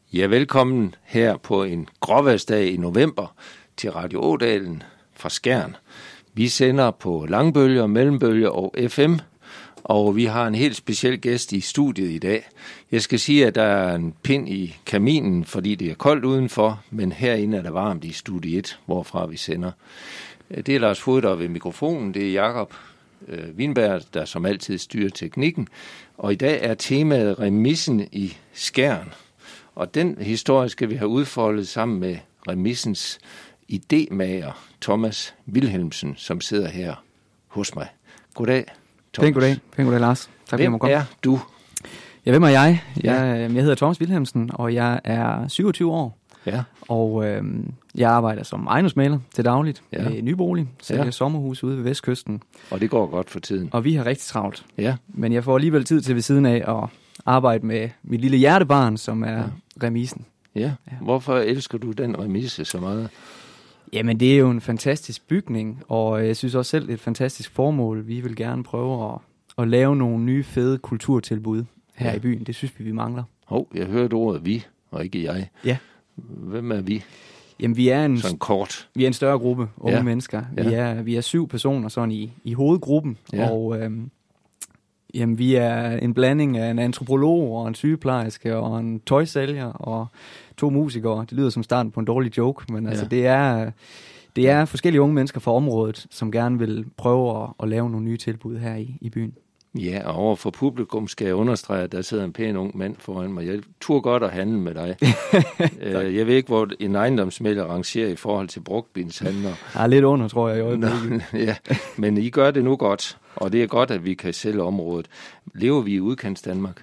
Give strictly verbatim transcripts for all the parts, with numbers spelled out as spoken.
Ja, velkommen her på en gråværsdag i november til Radio Ådalen fra Skjern. Vi sender på langbølger, mellembølger og F M, og vi har en helt speciel gæst i studiet i dag. Jeg skal sige, at der er en pind i kaminen, fordi det er koldt udenfor, men herinde er der varmt i studie et, hvorfra vi sender. Det er Lars Fod, der er ved mikrofonen. Det er Jakob øh, Winberg, der som altid styrer teknikken. Og i dag er temaet remissen i Skjern. Og den historie skal vi have udfoldet sammen med remissens idémager, Thomas Wilhelmsen, som sidder her hos mig. Goddag, Thomas. Pæn goddag. Pæn goddag, Lars. Tak, hvem er du? Ja, hvem er jeg? Ja. Jeg, jeg hedder Thomas Wilhelmsen, og jeg er syvogtyve år. Ja. Og øh, jeg arbejder som ejendomsmægler til dagligt ja. med Nybolig, sælger ja. sommerhus ude ved Vestkysten. Og det går godt for tiden. Og vi har rigtig travlt. Ja. Men jeg får alligevel tid til ved siden af at arbejde med mit lille hjertebarn, som er ja. remisen. Ja. ja. Hvorfor elsker du den remise så meget? Jamen, det er jo en fantastisk bygning, og jeg synes også selv, det er et fantastisk formål. Vi vil gerne prøve at, at lave nogle nye, fede kulturtilbud her ja. i byen. Det synes vi, vi mangler. Hov, jeg hørte ordet vi, og ikke jeg. Ja. Hvem er vi? Jamen, vi er en, sådan kort. Vi er en større gruppe unge ja. mennesker. Ja. Vi er, vi er syv personer sådan i, i hovedgruppen, ja. og øhm, jamen, vi er en blanding af en antropolog og en sygeplejerske og en tøjsælger og to musikere. Det lyder som starten på en dårlig joke, men ja. altså, det er, det er forskellige unge mennesker fra området, som gerne vil prøve at, at lave nogle nye tilbud her i, i byen. Ja, og over for publikum skal jeg understrege, at der sidder en pæn ung mand foran mig. Jeg turde godt at handle med dig. Jeg ved ikke, hvor en ejendomsmægler rangerer i forhold til brugtbilshandler. Ja, lidt under, tror jeg. I øjeblikket. Ja, men I gør det nu godt, og det er godt, at vi kan sælge området. Lever vi i udkants Danmark?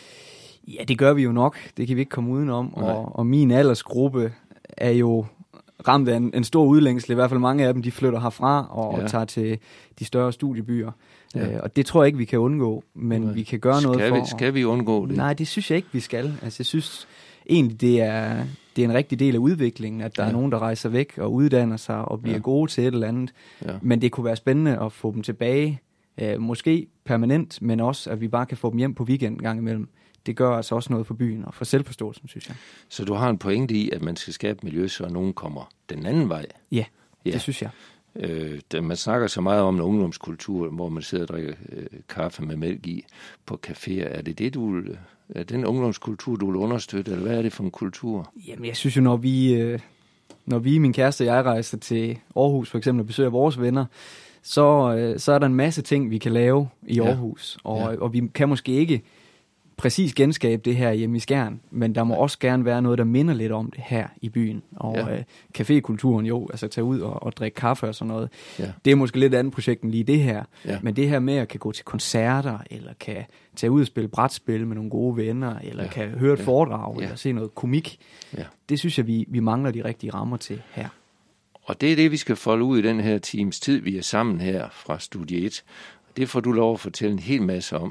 Ja, det gør vi jo nok. Det kan vi ikke komme udenom. Og, og min aldersgruppe er jo ramt af en, en stor udlængsel. I hvert fald mange af dem, de flytter herfra og, ja. og tager til de større studiebyer. Ja. Øh, og det tror jeg ikke, vi kan undgå, men Nej. vi kan gøre noget skal for... Vi, skal vi undgå det? Nej, det synes jeg ikke, vi skal. Altså, jeg synes egentlig, det er, det er en rigtig del af udviklingen, at der ja. er nogen, der rejser væk og uddanner sig og bliver ja. gode til et eller andet. Ja. Men det kunne være spændende at få dem tilbage, øh, måske permanent, men også, at vi bare kan få dem hjem på weekend en gang imellem. Det gør altså også noget for byen og for selvforståelsen, synes jeg. Så du har en pointe i, at man skal skabe miljø, så nogen kommer den anden vej? Ja, ja. det synes jeg. Øh, man snakker så meget om en ungdomskultur, hvor man sidder og drikker øh, kaffe med mælk i på caféer. Er det det, du vil, er den ungdomskultur, du vil understøtte, eller hvad er det for en kultur? Jamen, jeg synes jo, når vi, øh, når vi, min kæreste og jeg, rejser til Aarhus for eksempel og besøger vores venner, så, øh, så er der en masse ting, vi kan lave i Aarhus. Ja. Og, ja. og vi kan måske ikke præcis genskabe det her hjemme i Skjern, men der må ja. også gerne være noget, der minder lidt om det her i byen. Og ja. øh, cafékulturen jo, altså tage ud og, og drikke kaffe og sådan noget, ja. det er måske lidt andet projekt end lige det her. Ja. Men det her med at kan gå til koncerter, eller kan tage ud og spille brætspil med nogle gode venner, eller ja. kan høre et ja. foredrag, ja. eller se noget komik, ja. det synes jeg, vi, vi mangler de rigtige rammer til her. Og det er det, vi skal folde ud i den her times tid, vi er sammen her fra Studie et. Det får du lov at fortælle en hel masse om,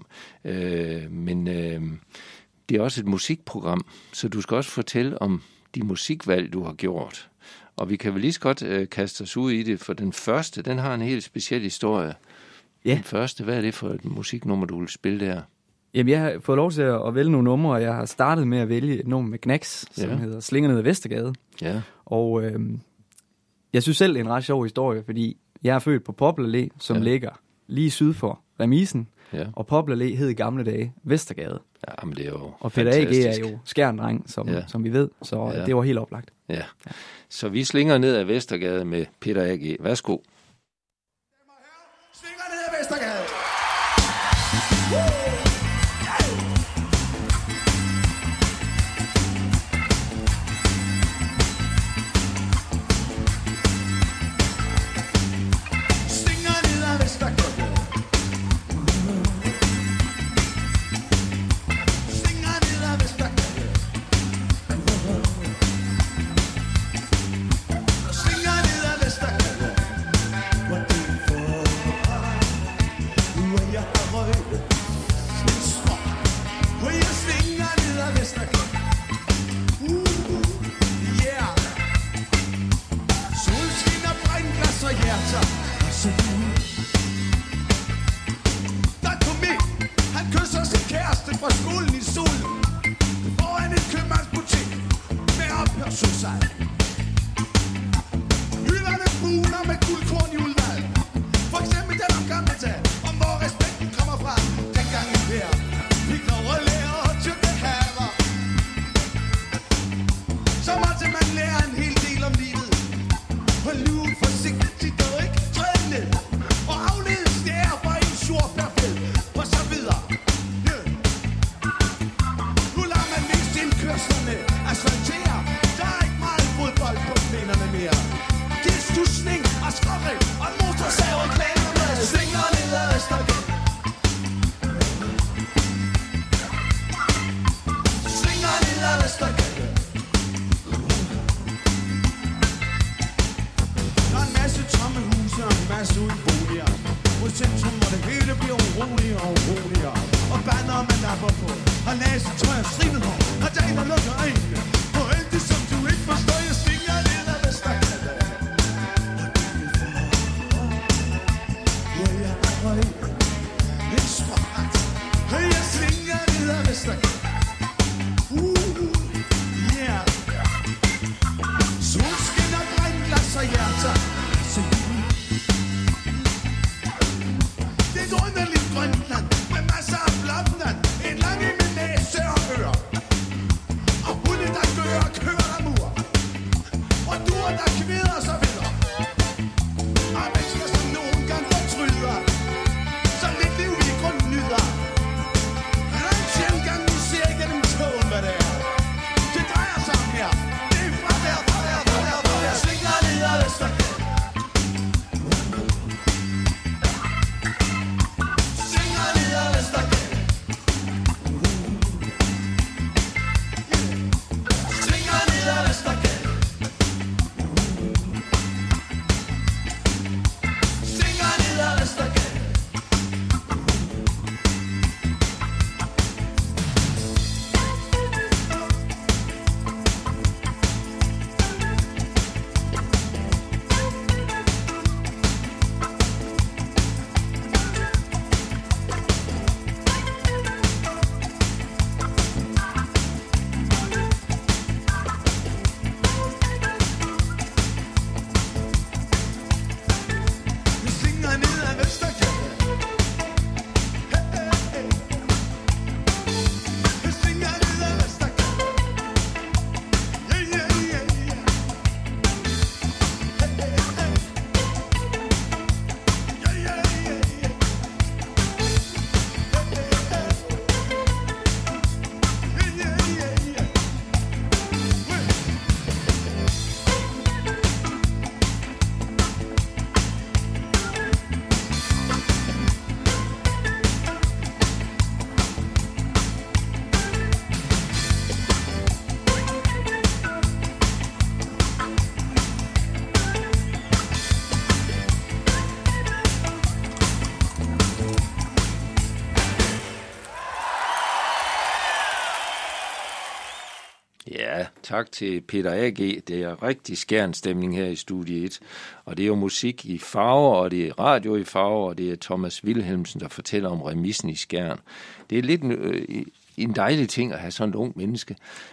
øh, men øh, det er også et musikprogram, så du skal også fortælle om de musikvalg, du har gjort. Og vi kan vel lige så godt øh, kaste os ud i det, for den første, den har en helt speciel historie. Ja. Den første, hvad er det for et musiknummer, du vil spille der? Jamen, jeg har fået lov til at vælge nogle numre, og jeg har startet med at vælge et nummer med Knacks, som ja. hedder Slinger ned ad Vestergade. Ja. Og øh, jeg synes selv, det er en ret sjov historie, fordi jeg er født på Poplar Allé, som ja. ligger lige syd for remisen, ja. og Poplar Allé hed i gamle dage Vestergade. Ja, men det er jo og Peter A G er jo Skjern-dreng, som, ja. som vi ved, så ja. det var helt oplagt. Ja. ja. Så vi slinger ned ad Vestergade med Peter A G. Værsgo. Slinger ned ad Vestergade. Ja, tak til Peter A G. Det er rigtig skærn stemning her i Studie et. Og det er jo musik i farver, og det er radio i farver, og det er Thomas Wilhelmsen, der fortæller om remissen i Skjern. Det er lidt en, øh, en dejlig ting at have sådan et ung menneske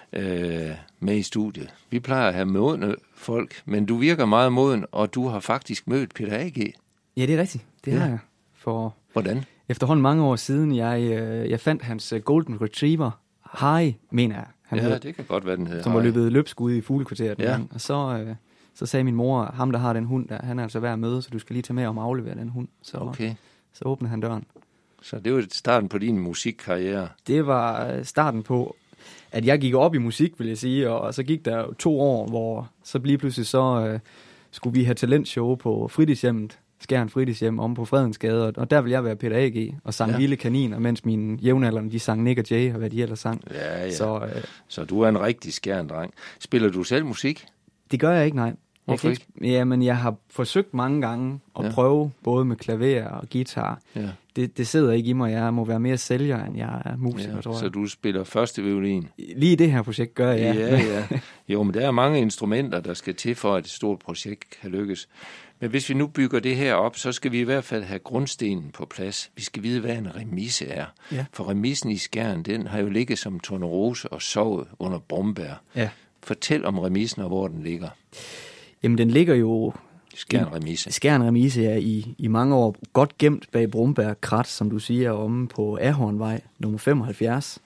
øh, med i studiet. Vi plejer at have modne folk, men du virker meget moden, og du har faktisk mødt Peter A G. Ja, det er rigtigt. Det ja. har jeg. For Hvordan? Efterhånden mange år siden, jeg, øh, jeg fandt hans Golden Retriever, Harry, mener jeg. Han ja, hed, det kan godt være, den hedder som var løbet løbsk ude i fuglekvarteret. Ja. Og så, øh, så sagde min mor, ham der har den hund, der, han er altså værd at møde, så du skal lige tage med om at aflevere den hund. Så, okay. så åbnede han døren. Så det var starten på din musikkarriere? Det var starten på, at jeg gik op i musik, vil jeg sige, og så gik der to år, hvor så lige pludselig så øh, skulle vi have talentshow på fritidshjemmet, Skjern Fritidshjem, om på Fredensgade, og der ville jeg være Peter A G og sang ja. Vilde Kaniner, mens mine jævnaldrende, de sang Nick og Jay, og hvad de ellers sang. Ja, ja. Så, øh, så du er en rigtig Skjern-dreng. Spiller du selv musik? Det gør jeg ikke, nej. Hvorfor jeg ikke? Jamen, jeg har forsøgt mange gange at ja. prøve, både med klaver og guitar. Ja. Det, det sidder ikke i mig. Jeg må være mere sælger, end jeg er musiker, ja, tror jeg. Så du spiller første violin? Lige det her projekt gør jeg, ja. Ja, ja. Jo, men der er mange instrumenter, der skal til for, at et stort projekt kan lykkes. Men hvis vi nu bygger det her op, så skal vi i hvert fald have grundstenen på plads. Vi skal vide, hvad en remise er. Ja. For remisen i Skjern, den har jo ligget som tornerose og sovet under Brombær. Ja. Fortæl om remisen og hvor den ligger. Jamen, den ligger jo... Skjern Remise. Skjern Remise er i, i mange år godt gemt bag Brombær Krat, som du siger, omme på Ahornvej, nummer femoghalvfjerds.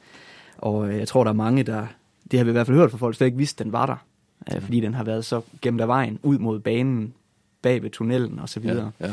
Og jeg tror, der er mange, der... Det har vi i hvert fald hørt fra folk, der ikke vidste, den var der. Ja. Fordi den har været så gemt af vejen ud mod banen, bag ved tunnelen og så videre. Ja,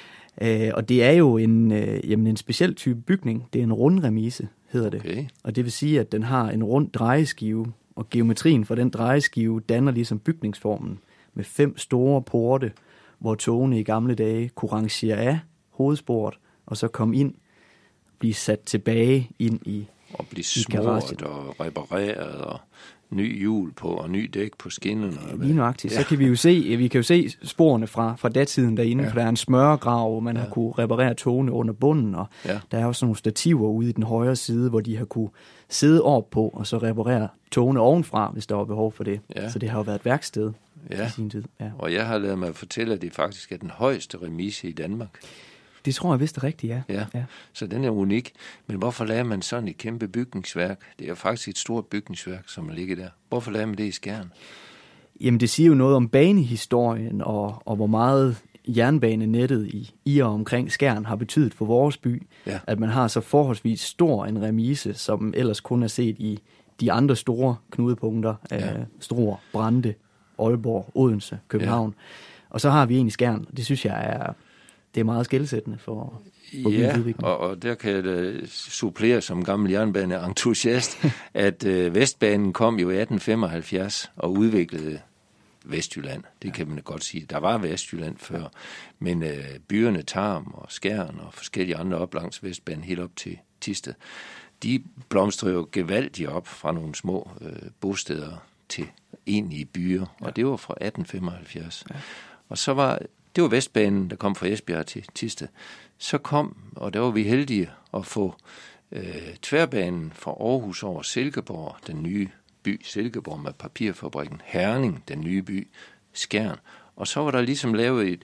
ja. Øh, og det er jo en, øh, jamen en speciel type bygning. Det er en rundremise, hedder det. Okay. Og det vil sige, at den har en rund drejeskive, og geometrien for den drejeskive danner ligesom bygningsformen med fem store porte, hvor togene i gamle dage kunne rangere af hovedsporet, og så komme ind, blive sat tilbage ind i og blive smurt og repareret og ny hjul på og ny dæk på skinnerne. Lige nøjagtigt. Ja. Så kan vi jo se, vi kan jo se sporene fra, fra datiden derinde, ja. For der er en smørgrav, hvor man ja. har kunne reparere togene under bunden, og ja. Der er også nogle stativer ude i den højre side, hvor de har kunne sidde op på og så reparere togene ovenfra, hvis der var behov for det. Ja. Så det har jo været et værksted ja. i sin tid. Ja. Og jeg har ladet mig fortælle, at det faktisk er den højeste remise i Danmark. Det tror jeg vist er rigtigt, ja. ja. Ja, så den er unik. Men hvorfor lader man sådan et kæmpe bygningsværk? Det er faktisk et stort bygningsværk, som ligger der. Hvorfor lader man det i Skjern? Jamen, det siger jo noget om banehistorien, og, og hvor meget jernbanenettet i, i og omkring Skjern har betydet for vores by. Ja. At man har så forholdsvis stor en remise, som ellers kun er set i de andre store knudepunkter. Ja. Øh, Struer, Brande, Aalborg, Odense, København. Ja. Og så har vi en i Skjern. Det synes jeg er... Det er meget skelsættende for, for ja, og, og der kan jeg supplere som gammel jernbaneentusiast, at øh, Vestbanen kom jo i atten femoghalvfjerds og udviklede Vestjylland. Det kan man godt sige. Der var Vestjylland før, men øh, byerne Tarm og Skjern og forskellige andre op langs Vestbanen helt op til Thisted, de blomstrede jo gevaldigt op fra nogle små øh, bosteder til egentlige byer, og ja. Det var fra atten femoghalvfjerds. Ja. Og så var... Det var Vestbanen, der kom fra Esbjerg til Thisted. Så kom, og der var vi heldige at få øh, tværbanen fra Aarhus over Silkeborg, den nye by, Silkeborg med papirfabrikken, Herning, den nye by, Skjern. Og så var der ligesom lavet et,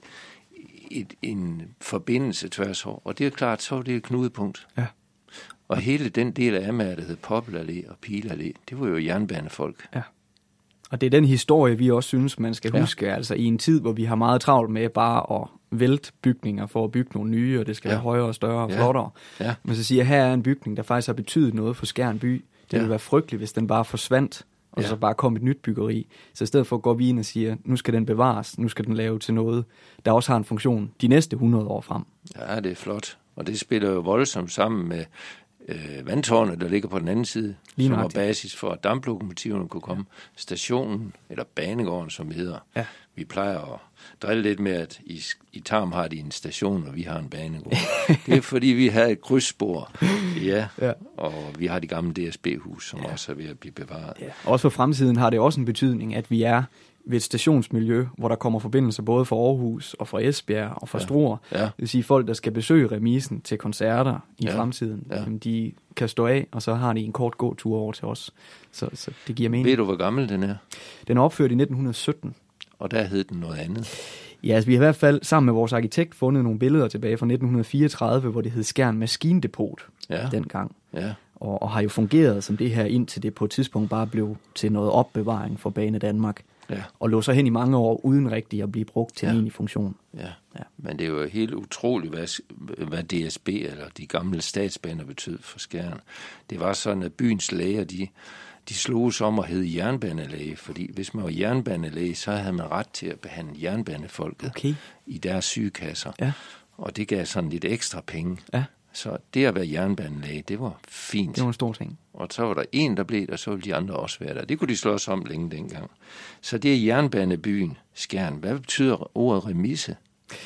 et, en forbindelse tværs over, og det er klart, så var det et knudepunkt. Ja. Og hele den del af Amager, der hed Poppel Allé og Pile Allé, det var jo jernbanefolk. Ja. Og det er den historie, vi også synes, man skal huske. Ja. Altså i en tid, hvor vi har meget travlt med bare at vælte bygninger for at bygge nogle nye, og det skal ja. være højere og større og ja. flottere. Ja. Men så siger at her er en bygning, der faktisk har betydet noget for Skjern by. Det ja. ville være frygteligt, hvis den bare forsvandt, og ja. så bare kom et nyt byggeri. Så i stedet for går vi ind og siger, nu skal den bevares, nu skal den lave til noget, der også har en funktion de næste hundrede år frem. Ja, det er flot. Og det spiller jo voldsomt sammen med Øh, vandtårnet, der ligger på den anden side, lige som var basis for, at damplokomotiverne kunne komme. Ja. Stationen, eller banegården, som hedder, ja. vi plejer at drille lidt med, at i, i Tarm har de en station, og vi har en banegård. Det er fordi, vi har et krydsspor, ja, ja. Og vi har de gamle D S B-hus, som ja. også er ved at blive bevaret. Ja. Også for fremtiden har det også en betydning, at vi er ved et stationsmiljø, hvor der kommer forbindelser både fra Aarhus og fra Esbjerg og fra ja. Struer. Ja. Det vil sige, folk, der skal besøge remisen til koncerter i ja. fremtiden, ja. de kan stå af, og så har de en kort gåtur over til os. Så, så det giver mening. Ved du, hvor gammel den er? Den er opført i nitten sytten. Og der hed den noget andet? Ja, altså vi har i hvert fald sammen med vores arkitekt fundet nogle billeder tilbage fra nitten fireogtredive, hvor det hed Skjern Maskindepot ja. dengang. Ja. Og, og har jo fungeret som det her, indtil det på et tidspunkt bare blev til noget opbevaring for Bane Danmark. Ja. Og lå så hen i mange år uden rigtig at blive brugt til ja. en egentlig funktion. Ja. ja, men det er jo helt utroligt, hvad, hvad D S B eller de gamle statsbaner betød for Skjern. Det var sådan, at byens læger, de, de sloges om at hedde jernbanelæge, fordi hvis man var jernbanelæge, så havde man ret til at behandle jernbanefolket okay. i deres sygekasser. Ja. Og det gav sådan lidt ekstra penge. Ja. Så det at være jernbanelæge, det var fint. Det var en stor ting. Og så var der en, der blev der, så ville de andre også være der. Det kunne de slås om længe dengang. Så det er jernbanebyen Skjern. Hvad betyder ordet remise?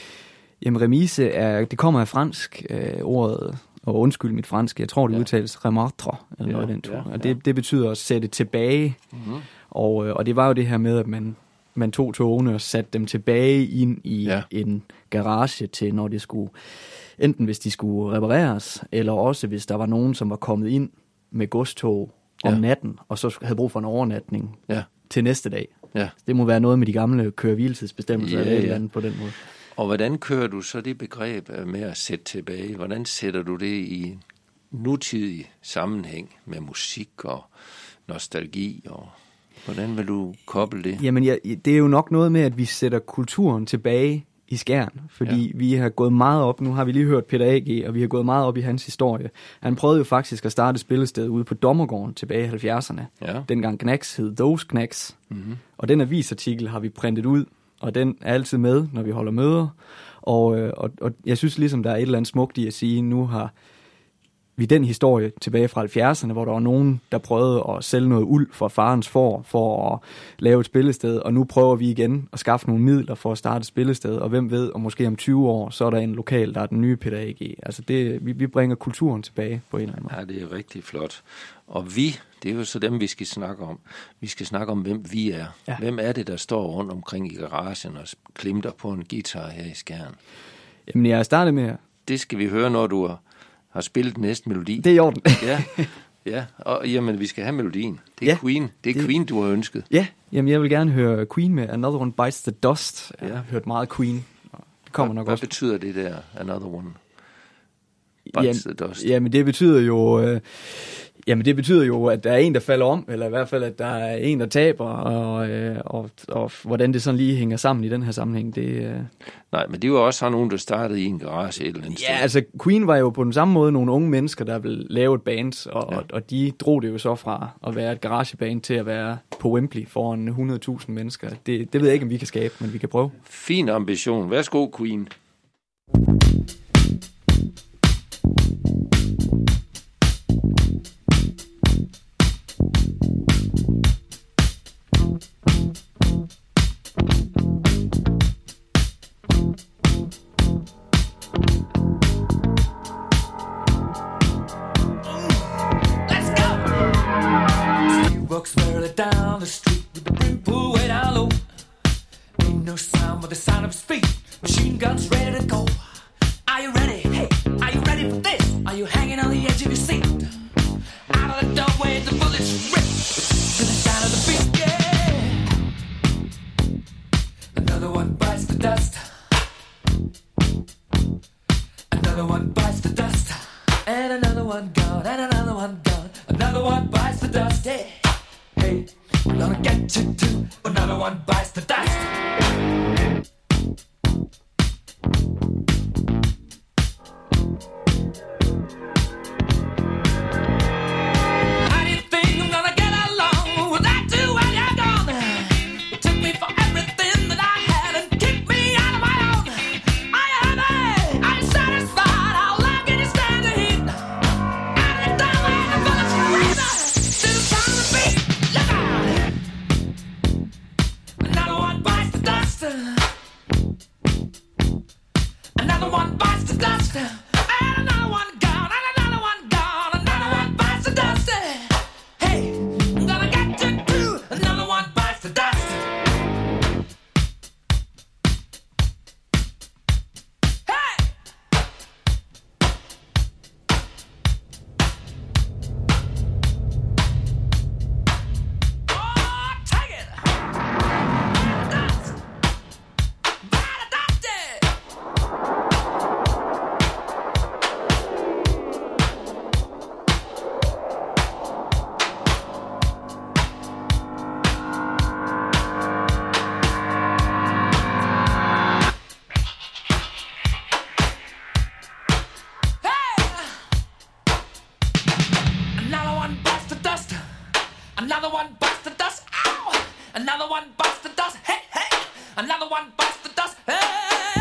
Jamen remise, er, det kommer af fransk, øh, ordet, og undskyld mit fransk, jeg tror det ja. udtales remartre, eller ja, noget den tur. Ja, ja. Og det, det betyder at sætte tilbage. Mm-hmm. Og, øh, og det var jo det her med, at man, man tog togene og satte dem tilbage ind i ja. en garage til, når det skulle... Enten hvis de skulle repareres, eller også hvis der var nogen, som var kommet ind med godstog om ja. natten, og så havde brug for en overnatning ja. til næste dag. Ja. Det må være noget med de gamle køre-hviletidsbestemmelser ja, eller et eller andet på den måde. Og hvordan kører du så det begreb med at sætte tilbage? Hvordan sætter du det i nutidig sammenhæng med musik og nostalgi? Og hvordan vil du koble det? Jamen, ja, det er jo nok noget med, at vi sætter kulturen tilbage i Skjern, fordi ja. vi har gået meget op, nu har vi lige hørt Peter A G, og vi har gået meget op i hans historie. Han prøvede jo faktisk at starte et spillested ude på Dommergården tilbage i halvfjerdserne. Ja. Dengang Knacks hed Those Knacks. Mm-hmm. Og den avisartikel har vi printet ud, og den er altid med, når vi holder møder. Og, og, og jeg synes ligesom, der er et eller andet smukt i at sige, nu har vi den historie tilbage fra halvfjerdserne, hvor der var nogen, der prøvede at sælge noget uld for farens får, for at lave et spillested, og nu prøver vi igen at skaffe nogle midler for at starte et spillested, og hvem ved, og måske om tyve år, så er der en lokal, der er den nye Peter A G. Altså det, vi, vi bringer kulturen tilbage på en eller anden måde. Ja, det er rigtig flot. Og vi, det er jo så dem, vi skal snakke om. Vi skal snakke om, hvem vi er. Ja. Hvem er det, der står rundt omkring i garagen og klimter på en guitar her i Skjern? Jamen, jeg er startet med... Det skal vi høre, når du har... har spillet næste melodi. Det er i orden. ja, ja, og jamen, vi skal have melodien. Det er ja, Queen. Det er det... Queen, du har ønsket. Ja, jamen, jeg vil gerne høre Queen med Another One Bites the Dust. Jeg ja. har hørt meget Queen. Det kommer hvad, nok hvad også. Hvad betyder det der, Another One Bites jamen, the Dust? Jamen, det betyder jo... Øh, Jamen det betyder jo, at der er en, der falder om, eller i hvert fald, at der er en, der taber, og, øh, og, og hvordan det sådan lige hænger sammen i den her sammenhæng, det... Øh... Nej, men det var også nogen, der startede i en garage et eller andet Ja, sted. altså Queen var jo på den samme måde nogle unge mennesker, der ville lave et band, og, ja. og, og de drog det jo så fra at være et garageband til at være på Wembley foran hundrede tusind mennesker. Det, det ved jeg ikke, om vi kan skabe, men vi kan prøve. Fin ambition. Værsgo, Queen. Walks merrily down the street with the brim pulled way down low. Ain't no sound but the sound of his feet. Machine guns ready to go. Are you ready? Hey, are you ready for this? Are you hanging on the edge of your seat? Out of the doorway, the bullets rip to the sound of the beat. Yeah. Another one bites the dust. Another one bites the dust. And another one gone. And another one gone. Another one bites the dust. Yeah. Hey, we're gonna get you too. Another one bites the dust. How do you think I'm gonna get along without you when you're gone? You took me for everything that I had and kicked me out of my own. Are you happy? Are you satisfied? How long can you stand the heat? Out of the doorway, the bullets rip to the sound of the beat. Look out! Another one bites the dust. one bites the dust. Ow! Another one bites the dust. Hey, hey! Another one bites the dust. Hey!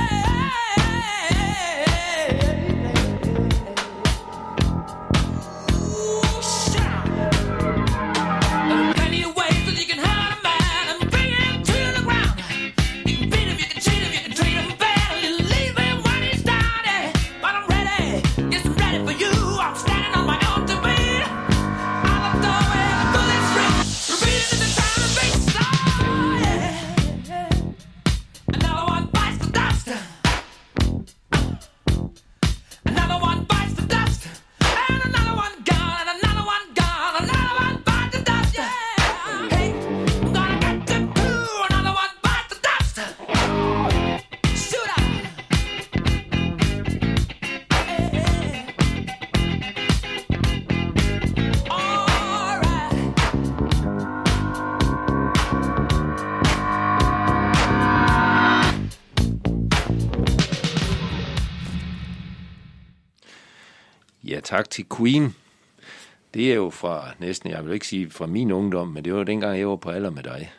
Ja, tak til Queen. Det er jo fra næsten, jeg vil ikke sige fra min ungdom, men det var jo dengang, jeg var på alder med dig.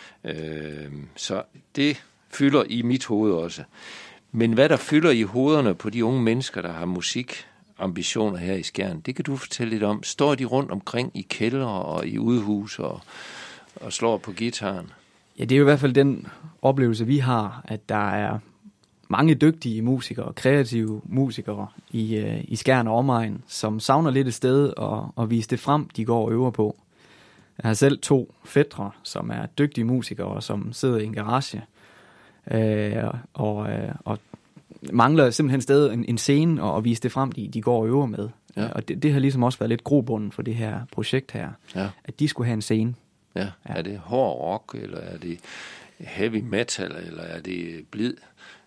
Øh, så det fylder i mit hoved også. Men hvad der fylder i hovederne på de unge mennesker, der har musikambitioner her i Skjern, det kan du fortælle lidt om. Står de rundt omkring i kældre og i udehus og, og slår på gitaren? Ja, det er jo i hvert fald den oplevelse, vi har, at der er mange dygtige musikere, kreative musikere i, øh, i Skjern og omegn, som savner lidt et sted og, og vise det frem, de går og øver på. Jeg har selv to fætre, som er dygtige musikere, som sidder i en garage øh, og, øh, og mangler simpelthen sted en, en scene og, og vise det frem, de, de går og øver med. Ja. Og det, det har ligesom også været lidt grobunden for det her projekt her, ja. At de skulle have en scene. Ja. Ja. Er det hård rock, eller er det heavy metal, eller er det blid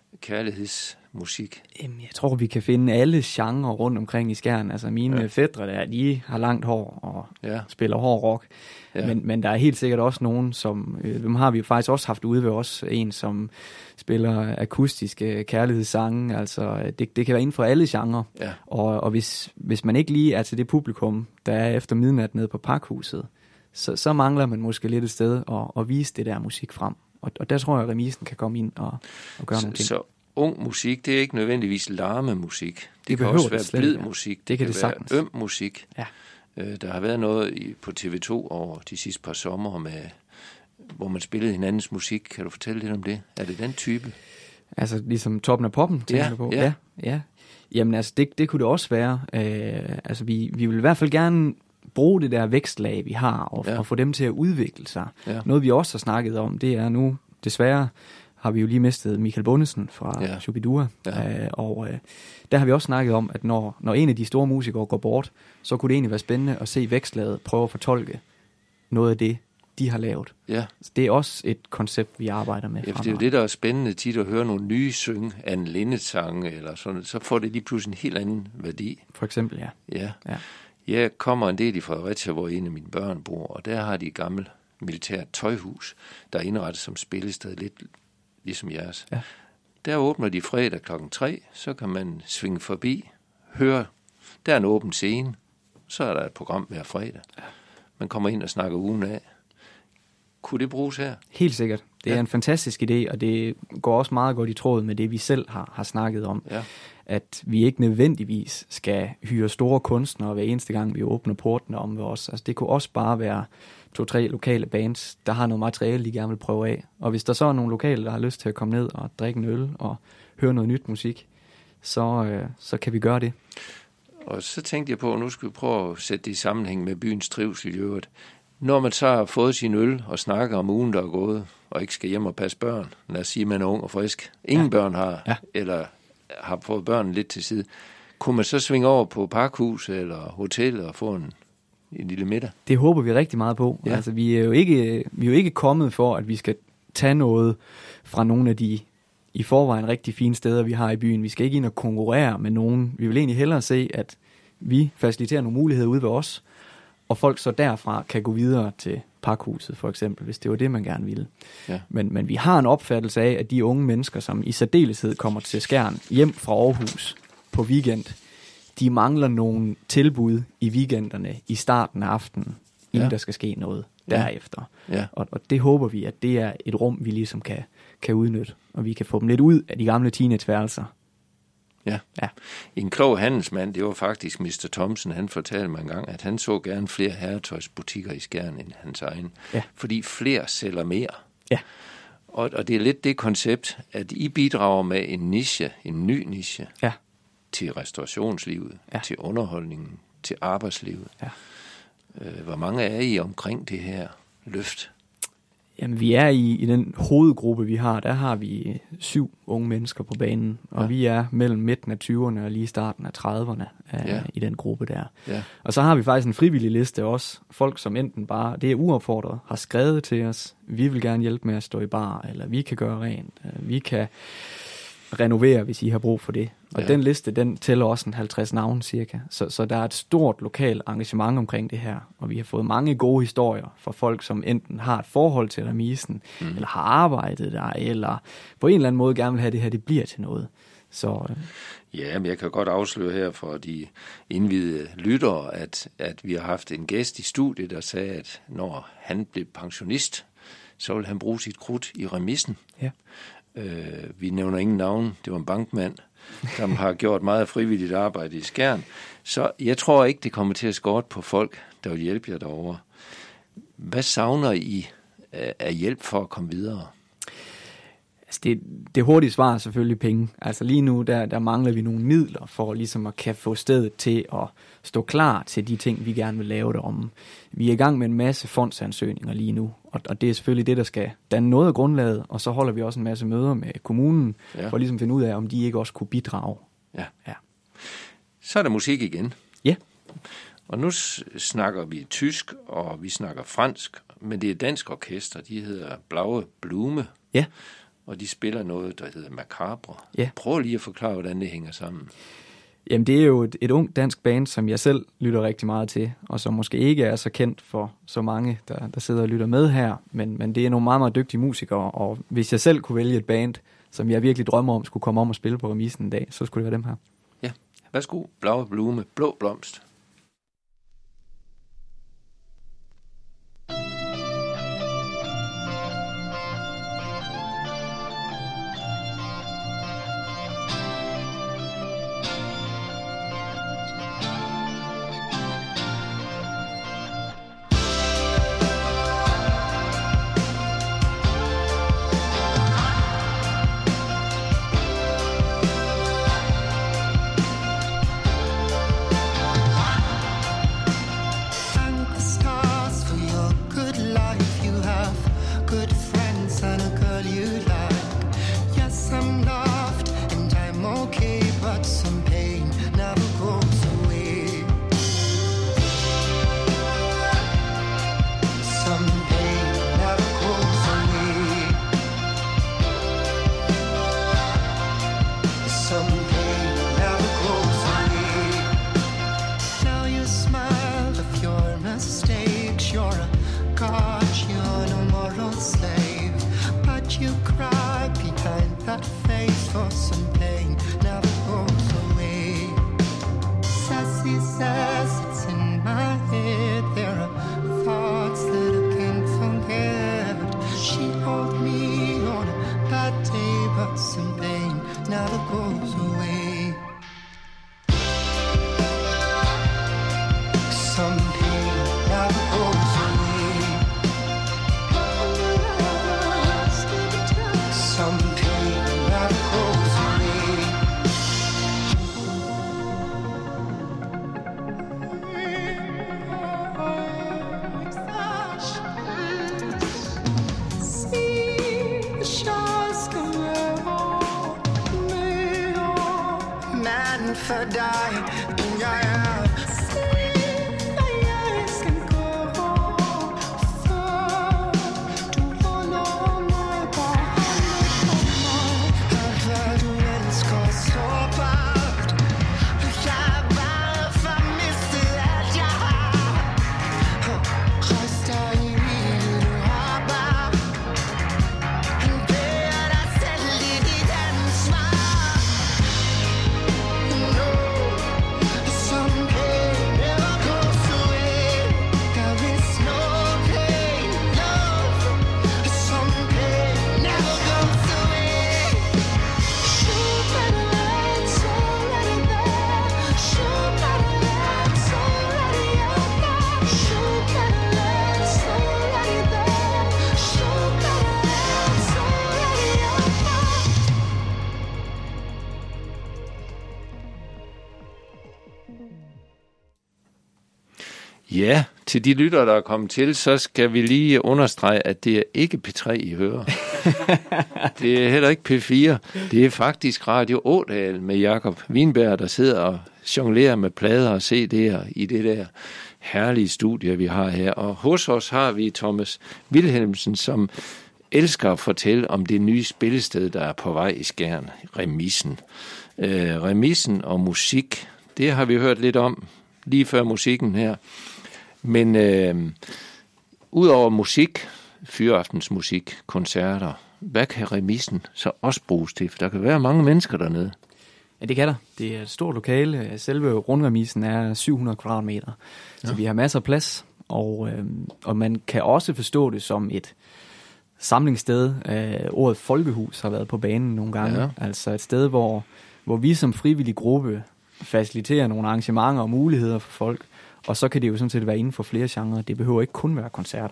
kærlighedsmusik? Jamen, jeg tror, vi kan finde alle genrer rundt omkring i Skjern. Altså mine ja. fætre der, de har langt hår og ja. spiller hård rock. Ja. Men, men der er helt sikkert også nogen, som, øh, dem har vi faktisk også haft ude ved os, en som spiller akustiske kærlighedssange. Altså det, det kan være inden for alle genrer. Ja. Og, og hvis, hvis man ikke lige er til det publikum, der er efter midnat nede på Pakhuset, så, så mangler man måske lidt et sted at, at vise det der musik frem. Og, og der tror jeg, at remisen kan komme ind og, og gøre så, nogle ting. Så ung musik, det er ikke nødvendigvis larme musik. Det, det kan også være blid musik. Det, det kan det, det sagtens. Være øm musik. Ja. Øh, der har været noget i, på T V to over de sidste par sommer, med, hvor man spillede hinandens musik. Kan du fortælle lidt om det? Er det den type? Altså ligesom Toppen af Poppen, tænker ja, du på? Ja. ja, ja. Jamen altså, det, det kunne det også være. Øh, altså vi, vi vil i hvert fald gerne bruge det der vækstlag, vi har, og, ja. og få dem til at udvikle sig. Ja. Noget, vi også har snakket om, det er nu, desværre, har vi jo lige mistet Michael Bundesen fra ja. Shubidua, ja. øh, og øh, der har vi også snakket om, at når, når en af de store musikere går bort, så kunne det egentlig være spændende at se vækstlaget prøve at fortolke noget af det, de har lavet. Ja. Så det er også et koncept, vi arbejder med. Ja, for det er jo det, der er spændende tit at høre nogle nye synge, Anne Linnet-sange, eller sådan, så får det lige pludselig en helt anden værdi. For eksempel, ja. Ja. ja. Jeg kommer en del i Fredericia, hvor en af mine børn bor, og der har de et gammelt militært tøjhus, der er indrettet som spillested, lidt ligesom jeres. Ja. Der åbner de fredag klokken tre, så kan man svinge forbi, høre, der er en åben scene, så er der et program hver fredag. Ja. Man kommer ind og snakker ugen af. Kunne det bruges her? Helt sikkert. Det er ja. en fantastisk idé, og det går også meget godt i tråd med det, vi selv har, har snakket om. Ja. At vi ikke nødvendigvis skal hyre store kunstnere hver eneste gang, vi åbner portene om ved os. Altså, det kunne også bare være to-tre lokale bands, der har noget materiale, de gerne vil prøve af. Og hvis der så er nogle lokale, der har lyst til at komme ned og drikke en øl og høre noget nyt musik, så, øh, så kan vi gøre det. Og så tænkte jeg på, at nu skal vi prøve at sætte det i sammenhæng med byens trivsel i øvrigt. Når man så har fået sin øl og snakker om ugen, der er gået, og ikke skal hjem og passe børn, lad os sige, at man er ung og frisk. Ingen ja. børn har, ja. eller har fået børnene lidt til side. Kunne man så svinge over på parkhus eller hotel og få en, en lille middag? Det håber vi rigtig meget på. Ja. Altså, vi er jo ikke, vi er jo ikke kommet for, at vi skal tage noget fra nogle af de i forvejen rigtig fine steder, vi har i byen. Vi skal ikke ind og konkurrere med nogen. Vi vil egentlig hellere se, at vi faciliterer nogle muligheder ude ved os, og folk så derfra kan gå videre til Parkhuset for eksempel, hvis det var det, man gerne ville. Ja. Men, men vi har en opfattelse af, at de unge mennesker, som i særdeleshed kommer til Skjern hjem fra Aarhus på weekend, de mangler nogle tilbud i weekenderne i starten af aftenen, inden ja. der skal ske noget. derefter. Ja. Og, og det håber vi, at det er et rum, vi ligesom kan, kan udnytte, og vi kan få dem lidt ud af de gamle teenageværelser. Ja. ja. En klog handelsmand, det var faktisk mister Thomsen, han fortalte mig engang, at han så gerne flere herretøjsbutikker i Skjern end hans egen. Ja. Fordi flere sælger mere. Ja. Og, og det er lidt det koncept, at I bidrager med en niche, en ny niche, ja. til restaurationslivet, ja. til underholdningen, til arbejdslivet. Ja. Øh, hvor mange er I omkring det her løft? Jamen, vi er i, i den hovedgruppe, vi har, der har vi syv unge mennesker på banen, og ja. vi er mellem midten af tyverne og lige starten af trediverne uh, ja. i den gruppe der. Ja. Og så har vi faktisk en frivillig liste også, folk som enten bare, det er uopfordret, har skrevet til os, vi vil gerne hjælpe med at stå i bar, eller vi kan gøre rent, uh, vi kan renovere, hvis I har brug for det. Og ja. den liste, den tæller også en halvtreds navne cirka. Så, så der er et stort lokalt engagement omkring det her. Og vi har fået mange gode historier fra folk, som enten har et forhold til remisen, mm. eller har arbejdet der, eller på en eller anden måde gerne vil have det her, det bliver til noget. Så, øh. Ja, men jeg kan godt afsløre her for de indvidede lyttere, at, at vi har haft en gæst i studiet, der sagde, at når han blev pensionist, så vil han bruge sit krudt i remisen. Ja. Øh, vi nævner ingen navn. Det var en bankmand, som har gjort meget frivilligt arbejde i Skjern. Så jeg tror ikke, det kommer til at skorte på folk, der vil hjælpe jer derovre. Hvad savner I af hjælp for at komme videre? Altså det, det hurtige svar er selvfølgelig penge. Altså lige nu, der, der mangler vi nogle midler for ligesom at kan få stedet til at stå klar til de ting, vi gerne vil lave derom. Vi er i gang med en masse fondsansøgninger lige nu, og, og det er selvfølgelig det, der skal danne noget af grundlaget, og så holder vi også en masse møder med kommunen, ja. for at ligesom finde ud af, om de ikke også kunne bidrage. Ja. Ja. Så er der musik igen. Ja. Og nu snakker vi tysk, og vi snakker fransk, men det er dansk orkester, de hedder Blaue Blume. Ja. Og de spiller noget, der hedder Macabre. Ja. Prøv lige at forklare, hvordan det hænger sammen. Jamen, det er jo et, et ungt dansk band, som jeg selv lytter rigtig meget til, og som måske ikke er så kendt for så mange, der, der sidder og lytter med her, men, men det er nogle meget, meget dygtige musikere, og hvis jeg selv kunne vælge et band, som jeg virkelig drømmer om skulle komme om og spille på remisen en dag, så skulle det være dem her. Ja, værsgo. Blaue Blume, Blå Blomst. for dig. Ja, ja. Ja, til de lyttere, der er kommet til, så skal vi lige understrege, at det er ikke P tre, I hører. Det er heller ikke P fire. Det er faktisk Radio Ådal med Jakob Wienberg, der sidder og jonglerer med plader og C D'er i det der herlige studie, vi har her. Og hos os har vi Thomas Wilhelmsen, som elsker at fortælle om det nye spillested, der er på vej i Skjern, Remisen. Øh, Remisen og musik, det har vi hørt lidt om lige før musikken her. Men øh, udover musik, fyraftensmusik, koncerter, hvad kan Remisen så også bruges til? For der kan være mange mennesker dernede. Ja, det kan der. Det er et stort lokale. Selve rundremisen er syv hundrede kvadratmeter. Ja. Så vi har masser af plads, og, øh, og man kan også forstå det som et samlingssted. Øh, ordet folkehus har været på banen nogle gange. Ja. Altså et sted, hvor, hvor vi som frivillig gruppe faciliterer nogle arrangementer og muligheder for folk. Og så kan det jo sådan set være inden for flere genrer. Det behøver ikke kun være koncerter.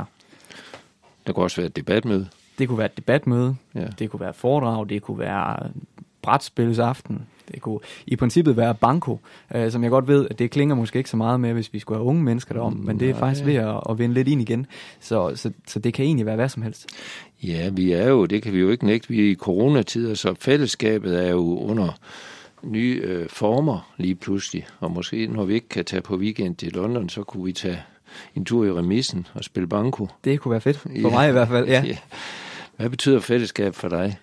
Der kunne også være et debatmøde. Det kunne være et debatmøde. Ja. Det kunne være foredrag. Det kunne være brætspilsaften. Det kunne i princippet være banko, øh, som jeg godt ved, at det klinger måske ikke så meget med, hvis vi skulle have unge mennesker derom, mm, men det er nej, faktisk ved at, at vende lidt ind igen. Så, så, så det kan egentlig være hvad som helst. Ja, vi er jo, det kan vi jo ikke nægte, vi er i coronatider, så fællesskabet er jo under nye øh, former lige pludselig. Og måske når vi ikke kan tage på weekend til London, så kunne vi tage en tur i Remisen og spille banko. Det kunne være fedt, for ja. mig i hvert fald, ja. ja. Hvad betyder fællesskab for dig?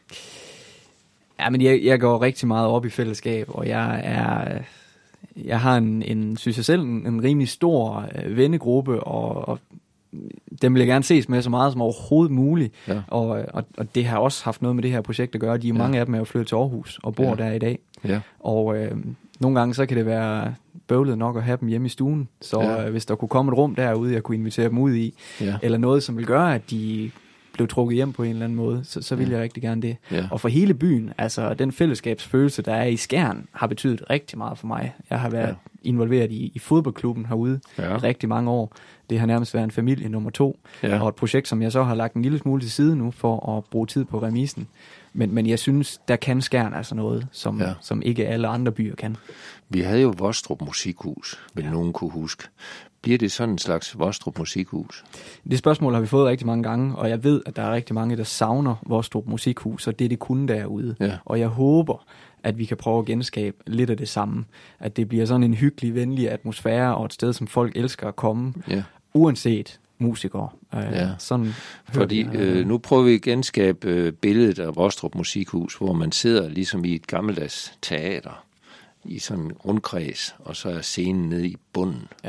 Ja, men jeg, jeg går rigtig meget op i fællesskab, og jeg er, jeg har en, en synes jeg selv, en, en rimelig stor øh, vennegruppe, og, og dem vil jeg gerne ses med så meget som overhovedet muligt. Ja. Og, og, og det har også haft noget med det her projekt at gøre. De er jo ja. mange af dem er jo flyttet til Aarhus og bor ja. der i dag. Ja. Og øh, nogle gange så kan det være bøvlet nok at have dem hjemme i stuen. Så ja. øh, hvis der kunne komme et rum derude, jeg kunne invitere dem ud i, ja. eller noget, som vil gøre, at de blev trukket hjem på en eller anden måde, så, så vil ja. jeg rigtig gerne det. Ja. Og for hele byen, altså den fællesskabsfølelse, der er i Skjern, har betydet rigtig meget for mig. Jeg har været ja. involveret i, i fodboldklubben herude ja. rigtig mange år. Det har nærmest været en familie nummer to, ja. og et projekt, som jeg så har lagt en lille smule til side nu, for at bruge tid på Remisen. Men, men jeg synes, der kan Skjern altså noget, som, ja. som ikke alle andre byer kan. Vi havde jo Vostrup Musikhus, vil ja. nogen kunne huske. Bliver det sådan en slags Vostrup Musikhus? Det spørgsmål har vi fået rigtig mange gange, og jeg ved, at der er rigtig mange, der savner Vostrup Musikhus, og det er det kun derude. Ja. Og jeg håber, at vi kan prøve at genskabe lidt af det samme. At det bliver sådan en hyggelig, venlig atmosfære, og et sted, som folk elsker at komme, ja. uanset musikere. Ja. Sådan Fordi øh, nu prøver vi at genskabe øh, billedet af Vostrup Musikhus, hvor man sidder ligesom i et gammeldags teater, i sådan en rundkreds, og så er scenen nede i bunden. Ja.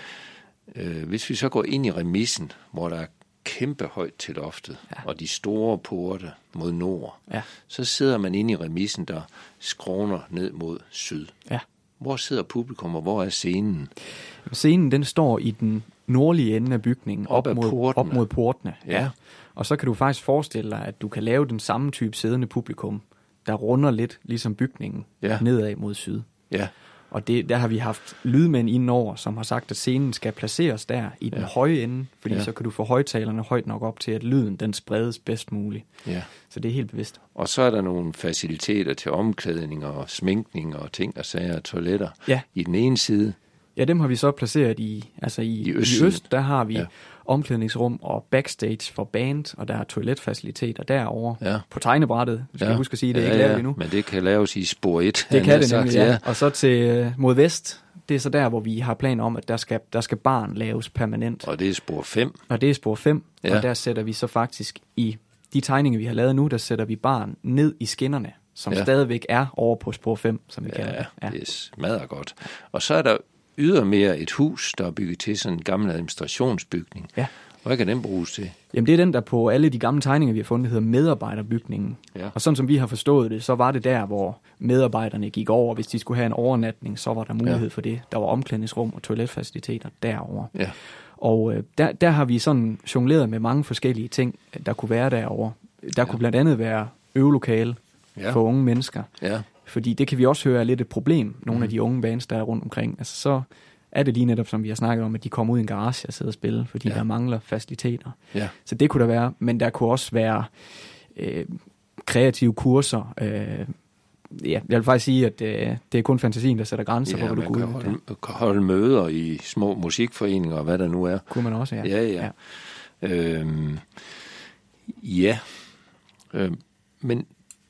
Øh, hvis vi så går ind i Remisen, hvor der er kæmpe højt til loftet, ja. og de store porte mod nord, ja. så sidder man inde i Remisen, der skråner ned mod syd. Ja. Hvor sidder publikum, og hvor er scenen? Scenen, den står i den nordlige ende af bygningen, op, op, mod, portene. op mod portene. Ja. Ja. Og så kan du faktisk forestille dig, at du kan lave den samme type siddende publikum, der runder lidt ligesom bygningen ja. nedad mod syd. Ja. Og det, der har vi haft lydmænd indenover, som har sagt, at scenen skal placeres der i den ja. høje ende, fordi ja. så kan du få højtalerne højt nok op til, at lyden den spredes bedst muligt. Ja. Så det er helt bevidst. Og så er der nogle faciliteter til omklædning og sminkning og ting og sager og toiletter ja. i den ene side. Ja, dem har vi så placeret i, altså i, I, i øst, der har vi ja. omklædningsrum og backstage for band, og der er toiletfaciliteter derovre ja. på tegnebrættet. Du skal ja. huske at sige, det ja, ikke ja. lavet endnu. Men det kan laves i spor et. Det kan det nemlig, ja. ja. Og så til mod vest, det er så der, hvor vi har planer om, at der skal, der skal barn laves permanent. Og det er spor fem. Og det er spor fem, ja. og der sætter vi så faktisk i de tegninger, vi har lavet nu, der sætter vi barn ned i skinnerne, som ja. stadigvæk er over på spor fem, som vi ja, kalder det. Ja, det er smadret godt. Og så er der ydermere et hus, der er bygget til sådan en gammel administrationsbygning. Ja. Hvad kan den bruges til? Jamen det er den, der på alle de gamle tegninger, vi har fundet, hedder medarbejderbygningen. Ja. Og sådan som vi har forstået det, så var det der, hvor medarbejderne gik over. Hvis de skulle have en overnatning, så var der mulighed ja. for det. Der var omklædningsrum og toiletfaciliteter derovre. Ja. Og øh, der, der har vi sådan jongleret med mange forskellige ting, der kunne være derovre. Der ja. kunne blandt andet være øvelokale ja. for unge mennesker. Ja. Fordi det kan vi også høre er lidt et problem, nogle mm. af de unge bands, der er rundt omkring. Altså så er det lige netop, som vi har snakket om, at de kommer ud i en garage og sidder og spiller, fordi ja. der mangler faciliteter. Ja. Så det kunne der være, men der kunne også være øh, kreative kurser, øh, ja, jeg vil faktisk sige, at det, det er kun fantasien, der sætter grænser ja, for, hvad du kan kunne holde, kan holde møder i små musikforeninger, og hvad der nu er. Kunne man også, ja. Ja, ja. Ja, øhm, ja. Øhm, men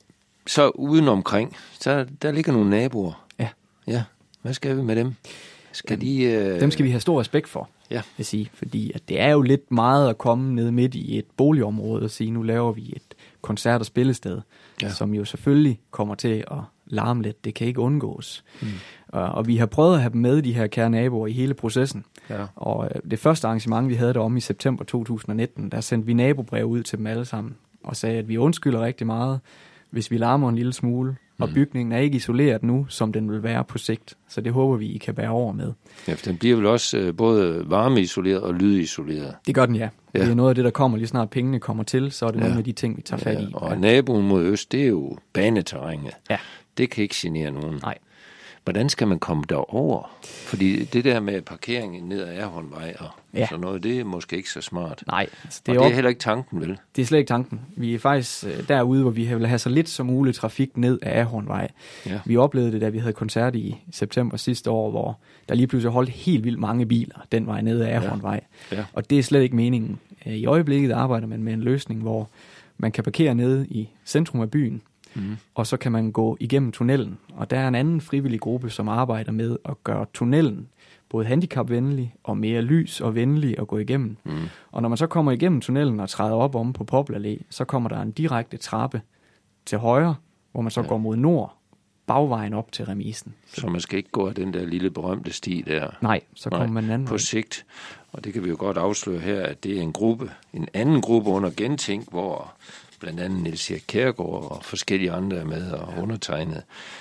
så udenomkring, så der ligger nogle naboer. Ja. Ja, hvad skal vi med dem? Skal de, øh... Dem skal vi have stor respekt for, ja. vil sige, fordi at det er jo lidt meget at komme ned midt i et boligområde og sige, nu laver vi et koncert- og spillested, ja. som jo selvfølgelig kommer til at larme lidt. Det kan ikke undgås. Mm. Og, og vi har prøvet at have dem med, de her kære naboer, i hele processen. Ja. Og øh, det første arrangement, vi havde derom i september to tusind nitten, der sendte vi nabobrev ud til dem alle sammen og sagde, at vi undskylder rigtig meget, hvis vi larmer en lille smule. Og bygningen er ikke isoleret nu, som den vil være på sigt. Så det håber vi, I kan bære over med. Ja, for den bliver vel også øh, både varmeisoleret og lydisoleret. Det gør den, ja. ja. Det er noget af det, der kommer lige snart pengene kommer til, så er det ja. nogle af de ting, vi tager fat i. Ja, og ja. naboen mod øst, det er jo baneterrænet. Ja. Det kan ikke genere nogen. Nej. Hvordan skal man komme derover? Fordi det der med parkeringen ned ad Erhornvej og ja. sådan noget, det er måske ikke så smart. Nej. Altså det, er og det er heller ikke tanken, vel? Det er slet ikke tanken. Vi er faktisk derude, hvor vi vil have så lidt som muligt trafik ned ad Erhornvej. Ja. Vi oplevede det, da vi havde koncert i september sidste år, hvor der lige pludselig holdt helt vildt mange biler den vej ned ad Erhornvej. Ja. Ja. Og det er slet ikke meningen. I øjeblikket arbejder man med en løsning, hvor man kan parkere nede i centrum af byen, Mm. og så kan man gå igennem tunnelen. Og der er en anden frivillig gruppe, som arbejder med at gøre tunnelen både handicapvenlig og mere lys og venlig at gå igennem. Mm. Og når man så kommer igennem tunnelen og træder op om på Popel Allé, så kommer der en direkte trappe til højre, hvor man så ja. går mod nord, bagvejen op til remisen. Så, så man skal ikke gå af den der lille berømte sti der? Nej, så kommer man en anden på vej. Sigt. Og det kan vi jo godt afsløre her, at det er en gruppe, en anden gruppe under Gentink, hvor blandt andet Niels Erik Kjærgaard og forskellige andre er med og ja. undertegnet.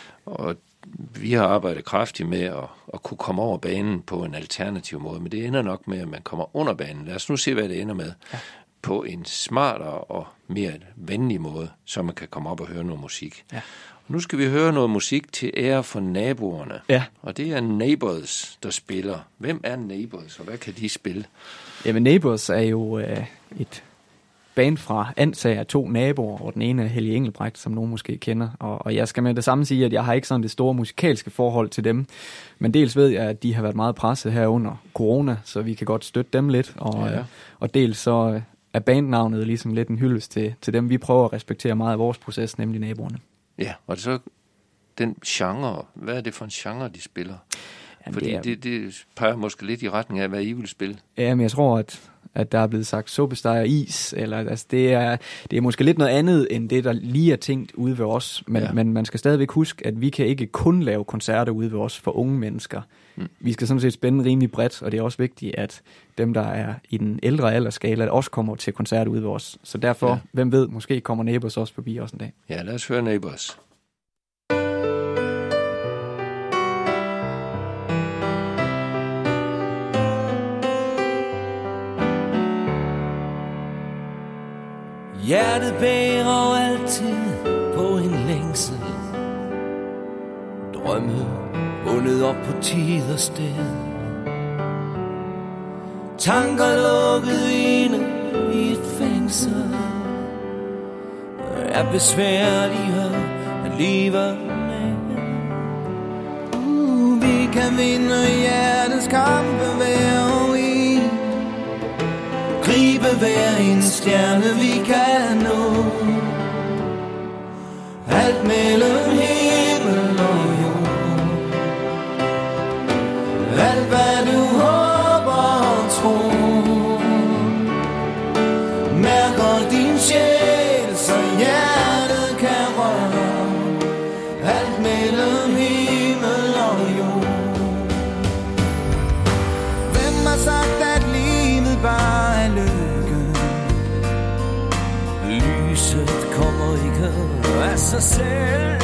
Og vi har arbejdet kraftigt med at, at kunne komme over banen på en alternativ måde, men det ender nok med, at man kommer under banen. Lad os nu se, hvad det ender med. Ja. På en smartere og mere venlig måde, så man kan komme op og høre noget musik. Ja. Og nu skal vi høre noget musik til ære for naboerne. Ja. Og det er Neighbours, der spiller. Hvem er Neighbours, og hvad kan de spille? Jamen, Neighbours er jo øh, et band fra Ansager, to naboer, og den ene er Helge Engelbrecht, som nogen måske kender. Og, og jeg skal med det samme sige, at jeg har ikke sådan det store musikalske forhold til dem. Men dels ved jeg, at de har været meget presset her under corona, så vi kan godt støtte dem lidt. Og, ja. og dels så er bandnavnet ligesom lidt en hyldest til, til dem, vi prøver at respektere meget af vores proces, nemlig naboerne. Ja, og så den genre, hvad er det for en genre, de spiller? Jamen, Fordi det, er, det, det peger måske lidt i retning af, hvad I vil spille. Ja, men jeg tror, at at der er blevet sagt suppesteg og is, eller altså det er, det er måske lidt noget andet, end det, der lige er tænkt ude ved os, men, ja. men man skal stadigvæk huske, at vi kan ikke kun lave koncerter ude ved os for unge mennesker. Mm. Vi skal sådan set spænde rimelig bredt, og det er også vigtigt, at dem, der er i den ældre aldersskala, også kommer til koncerter ude ved os. Så derfor, ja. hvem ved, måske kommer Neighbours også forbi os en dag. Ja, lad os høre Neighbours. Hjertet bærer altid på en længsel. Drømme bundet op på tid og sted. Tanker lukket inde i et fængsel. Er besværligere at leve med. Uh, vi kan vinde hjertets kampe hver og en. Gribe hver en stjerne vi kan nå. Alt mellem himmel og jord. Alt hvad du håber og tror. Mærker din sjæl, så hjertet kan røre. Alt mellem himmel og jord. Hvem har sagt at livet bare er lykke? Lyset kommer ikke af sig selv.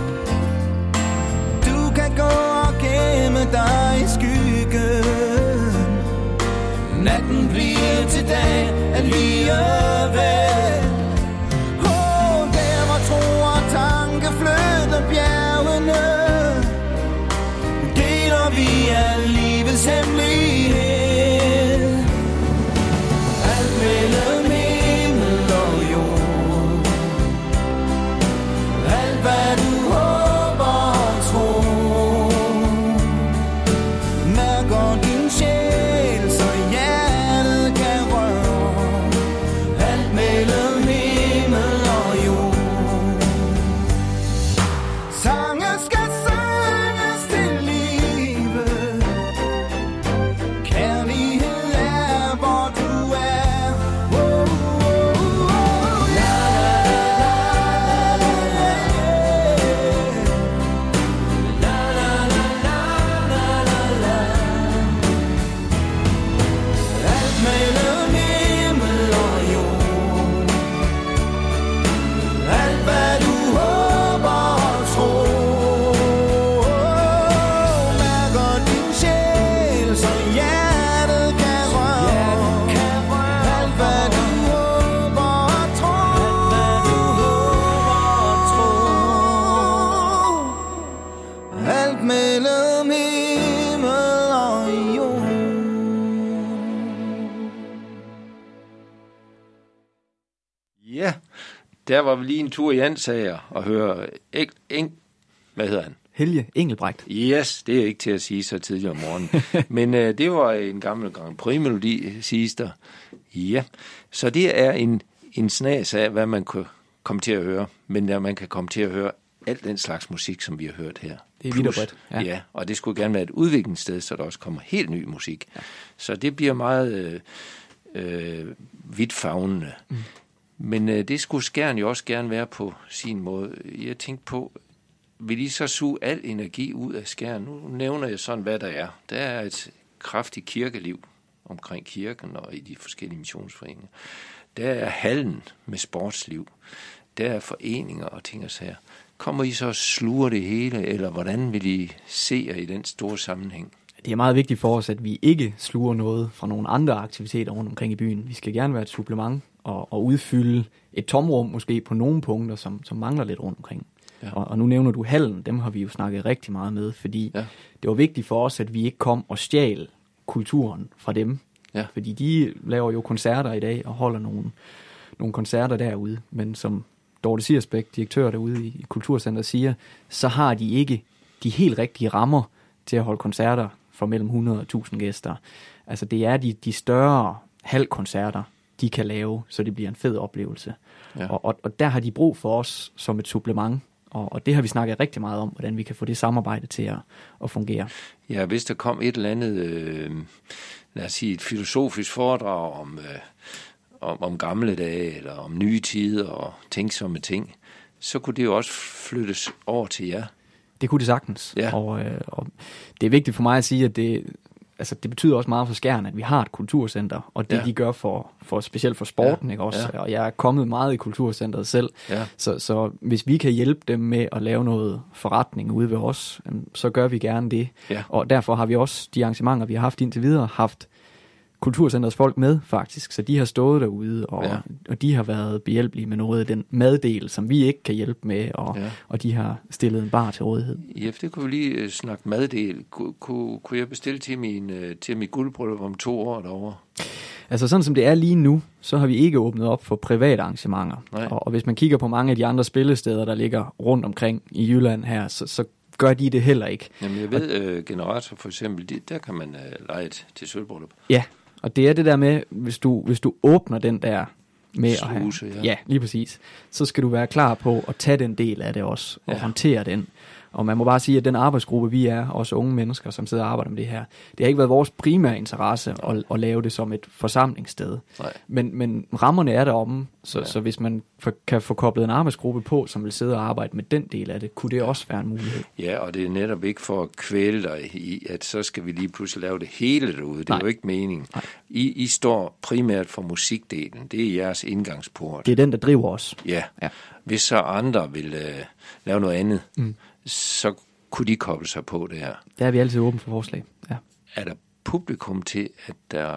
Du kan gå og gemme dig i skyggen. Natten bliver til dag alligevel. Åh, der hvor tro og tanke flytter bjergene, deler vi af livets hemmelighed. Alt mellem himmel og jord. Alt hvad du håber Ja, der var vi lige en tur i Ansager og høre Eng, Eng, hvad hedder han? Helge Engelbrecht. Yes, det er ikke til at sige så tidligt om morgenen. Men øh, det var en gammel Grand Prix-melodi, siges der. Ja, så det er en, en snas af, hvad man kan komme til at høre. Men ja, man kan komme til at høre alt den slags musik, som vi har hørt her. Det er vidt og bredt. Ja. ja, og det skulle gerne være et udviklingssted, så der også kommer helt ny musik. Ja. Så det bliver meget øh, øh, vidtfavnende. Mm. Men øh, det skulle Skjern jo også gerne være på sin måde. Jeg tænkte på, vil I så suge al energi ud af Skjern? Nu nævner jeg sådan, hvad der er. Der er et kraftigt kirkeliv omkring kirken og i de forskellige missionsforeninger. Der er hallen med sportsliv. Der er foreninger og ting og sager. Kommer I så og sluger det hele, eller hvordan vil I se jer i den store sammenhæng? Det er meget vigtigt for os, at vi ikke sluger noget fra nogle andre aktiviteter rundt omkring i byen. Vi skal gerne være et supplement og, og udfylde et tomrum måske på nogle punkter, som, som mangler lidt rundt omkring. Ja. Og, og nu nævner du hallen, dem har vi jo snakket rigtig meget med, fordi ja. det var vigtigt for os, at vi ikke kom og stjal kulturen fra dem. Ja. Fordi de laver jo koncerter i dag og holder nogle, nogle koncerter derude, men som Dorte Siersbæk, direktør derude i Kulturcenter, siger, så har de ikke de helt rigtige rammer til at holde koncerter for mellem hundrede og tusind gæster. Altså det er de, de større halvkoncerter, de kan lave, så det bliver en fed oplevelse. Ja. Og, og, og der har de brug for os som et supplement, og, og det har vi snakket rigtig meget om, hvordan vi kan få det samarbejde til at, at fungere. Ja, hvis der kom et eller andet, øh, lad os sige et filosofisk foredrag om, øh, om, om gamle dage, eller om nye tider og tænksomme ting, så kunne det jo også flyttes over til jer. Det kunne det sagtens, ja. og, øh, og det er vigtigt for mig at sige, at det, altså, det betyder også meget for Skjern, at vi har et kulturcenter, og det ja. de gør for, for specielt for sporten, ja. ikke også? Ja. Og jeg er kommet meget i kulturcenteret selv, ja. så, så hvis vi kan hjælpe dem med at lave noget forretning ude ved os, så gør vi gerne det. Ja. Og derfor har vi også de arrangementer, vi har haft indtil videre, haft Kulturcenterets folk med, faktisk. Så de har stået derude, og, ja. og de har været behjælpelige med noget af den maddel, som vi ikke kan hjælpe med, og, ja. og de har stillet en bar til rådighed. Ja, det kunne vi lige snakke maddel. Kun, kunne, kunne jeg bestille til min, til mit guldbryllup om to år derovre? Altså sådan som det er lige nu, så har vi ikke åbnet op for private arrangementer. Og, og hvis man kigger på mange af de andre spillesteder, der ligger rundt omkring i Jylland her, så, så gør de det heller ikke. Jamen jeg ved, og, øh, Generator for eksempel, de, der kan man øh, leje til sølvbryllup. Ja. Og det er det der med, hvis du, hvis du åbner den der med Sluse, at have, ja. ja, lige præcis, så skal du være klar på at tage den del af det også, og ja. håndtere den. Og man må bare sige, at den arbejdsgruppe, vi er, også unge mennesker, som sidder og arbejder med det her, det har ikke været vores primære interesse at, at lave det som et forsamlingssted. Men, men rammerne er deromme, så, ja. så hvis man for, kan få koblet en arbejdsgruppe på, som vil sidde og arbejde med den del af det, kunne det også være en mulighed. Ja, og det er netop ikke for at kvæle dig i, at så skal vi lige pludselig lave det hele derude. Det Nej. er jo ikke meningen. I, I står primært for musikdelen. Det er jeres indgangsport. Det er den, der driver os. Ja. ja. Hvis så andre vil uh, lave noget andet, mm. så kunne de koble sig på det her. Der er vi altid åbne for forslag, ja. Er der publikum til, at der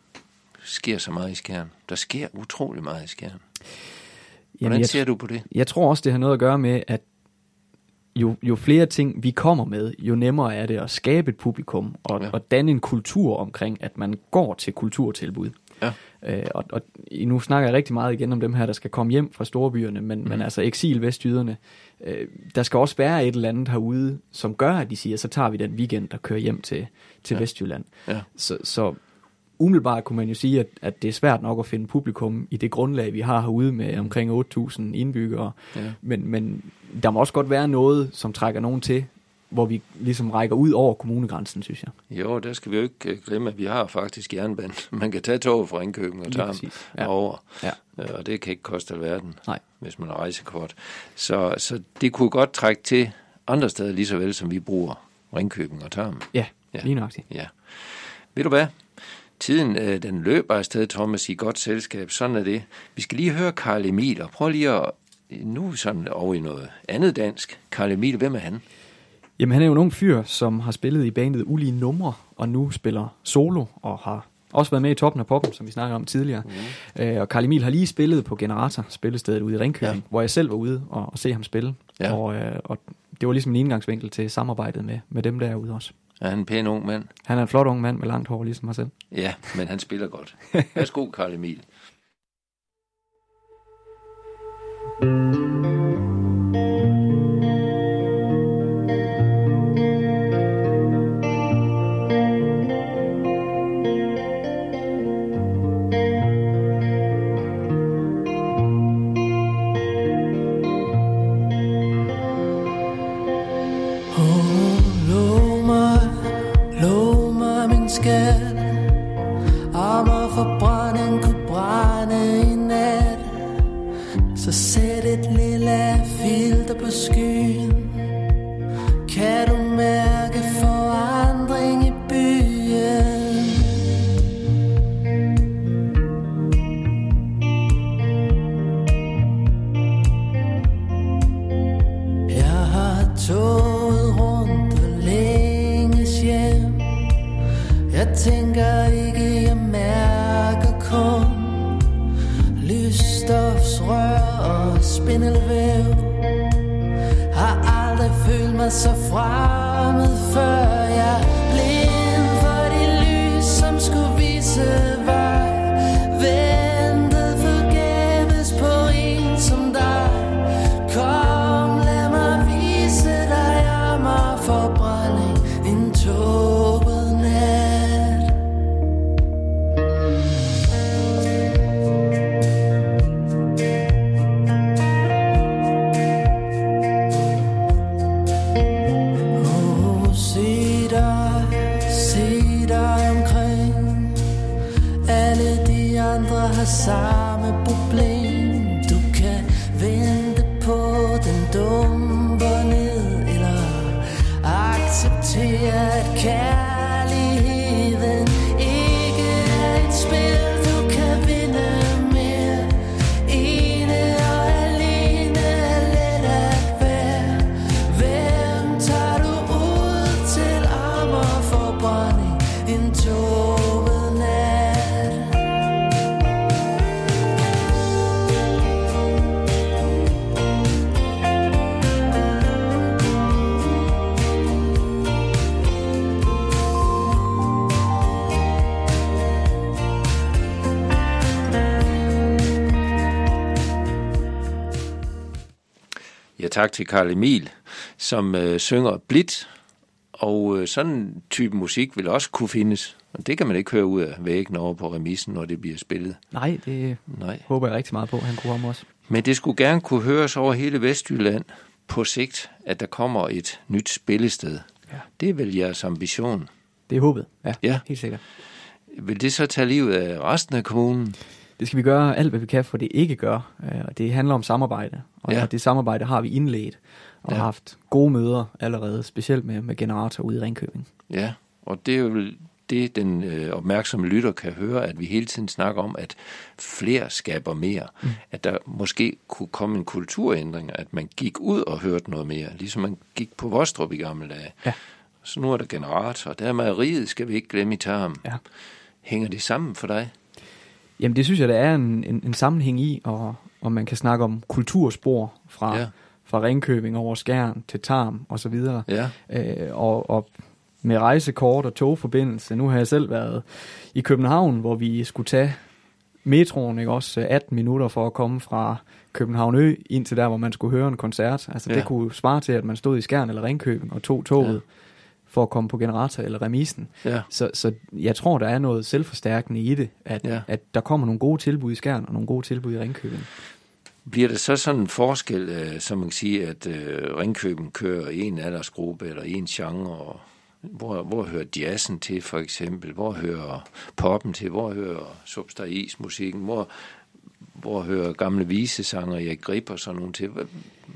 sker så meget i Skjern? Der sker utrolig meget i Skjern. Hvordan Jamen, ser jeg, du på det? Jeg tror også, det har noget at gøre med, at jo, jo flere ting vi kommer med, jo nemmere er det at skabe et publikum, og, ja. og danne en kultur omkring, at man går til kulturtilbud. Ja. Øh, og, og nu snakker jeg rigtig meget igen om dem her, der skal komme hjem fra storbyerne, men, mm. men altså eksil-vestjyderne, øh, der skal også være et eller andet herude, som gør, at de siger, så tager vi den weekend, der kører hjem til, til ja. Vestjylland. Ja. Så, så umiddelbart kunne man jo sige, at, at det er svært nok at finde publikum i det grundlag, vi har herude med omkring otte tusind indbyggere, ja. men, men der må også godt være noget, som trækker nogen til, hvor vi ligesom rækker ud over kommunegrænsen, synes jeg. Jo, der skal vi jo ikke glemme, at vi har faktisk jernbanen. Man kan tage toget fra Ringkøbing og tage ja. over, ja. og det kan ikke koste alverden, Nej. hvis man har rejsekort. Så, så det kunne godt trække til andre steder, lige så vel som vi bruger Ringkøbing og Tarm. Ja, ja. lige nøjagtigt. Ja. Ved du hvad? Tiden, øh, den løber afsted, Thomas, i godt selskab. Sådan er det. Vi skal lige høre Carl Emil, og prøv lige at... Nu er sådan over i noget andet dansk. Carl Emil, hvem er han? Jamen, han er jo en ung fyr, som har spillet i bandet Ulige Numre, og nu spiller solo, og har også været med i Toppen af Poppen, som vi snakkede om tidligere. Mm. Øh, og Carl Emil har lige spillet på Generator, spillestedet ude i Ringkøbing, ja. hvor jeg selv var ude og, og se ham spille. Ja. Og, øh, og det var ligesom en indgangsvinkel til samarbejdet med, med dem derude også. Er han en pæn ung mand? Han er en flot ung mand med langt hår, ligesom mig selv. Ja, men han spiller godt. Værsgo, Carl Emil. Så sæt et lille filter på skyen. Kan du mærke forandring i byen? Jeg har toget rundt og længes hjem. Jeg tænker ikke, jeg mærker kun lysstofsrør og spindelvæv. Har aldrig følt mig så fremmed før. Jeg er blind for de lys, som skulle vise vej. Ventet forgæves på en som dig. Kom, lad mig vise dig jammerforbrænding. En tåbet nat. Oh, se dig, se dig omkring. Alle de andre har samme problem. Du kan vente på den dumper ned, eller acceptere at kærligheden ikke er et spil, du kan vinde mere. Ene og alene er let at være. Hvem tager du ud til ammerforbrænding en tåbet nat? Ja, tak til Carl Emil, som øh, synger blidt, og øh, sådan en type musik vil også kunne findes. Og det kan man ikke høre ud af væggen over på remisen, når det bliver spillet. Nej, det Nej. håber jeg rigtig meget på, han kunne om også. Men det skulle gerne kunne høres over hele Vestjylland på sigt, at der kommer et nyt spillested. Ja. Det er vel jeres ambition. Det er håbet, ja, Ja. helt sikkert. Vil det så tage livet af resten af kommunen? Det skal vi gøre alt, hvad vi kan, for det ikke gør. Øh, Og det handler om samarbejde. Og Ja. ja. det samarbejde har vi indledt. Og Ja. har haft gode møder allerede, specielt med, med Generator ude i Ringkøbing. Ja, og det er jo det, den øh, opmærksomme lytter kan høre, at vi hele tiden snakker om, at flere skaber mere. Mm. At der måske kunne komme en kulturændring, at man gik ud og hørte noget mere, ligesom man gik på Vostrup i gamle dage. Ja. Så nu er der Generator, der er mejeriet, skal vi ikke glemme i Tarm. Ja. Hænger det sammen for dig? Jamen det synes jeg, der er en, en, en sammenhæng i, og, og man kan snakke om kulturspor fra, Ja. ja. fra Ringkøbing over Skjern til Tarm og så videre. Ja. Øh, og, og med rejsekort og togforbindelse. Nu har jeg selv været i København, hvor vi skulle tage metroen, ikke også, atten minutter for at komme fra København Ø ind til der, hvor man skulle høre en koncert. Altså Ja. det kunne svare til, at man stod i Skjern eller Ringkøbing og tog toget Ja. for at komme på Generator eller remisen. Ja. Så, så jeg tror, der er noget selvforstærkende i det, at, Ja. ja. at der kommer nogle gode tilbud i Skjern og nogle gode tilbud i Ringkøbing. Bliver det så sådan en forskel, øh, som man kan sige, at øh, Ringkøbing kører en aldersgruppe eller en genre, og hvor, hvor hører jazzen til for eksempel? Hvor hører poppen til? Hvor hører substance-musikken? Hvor, hvor hører gamle visesanger, Erik Grip og sådan nogle til? Hvad-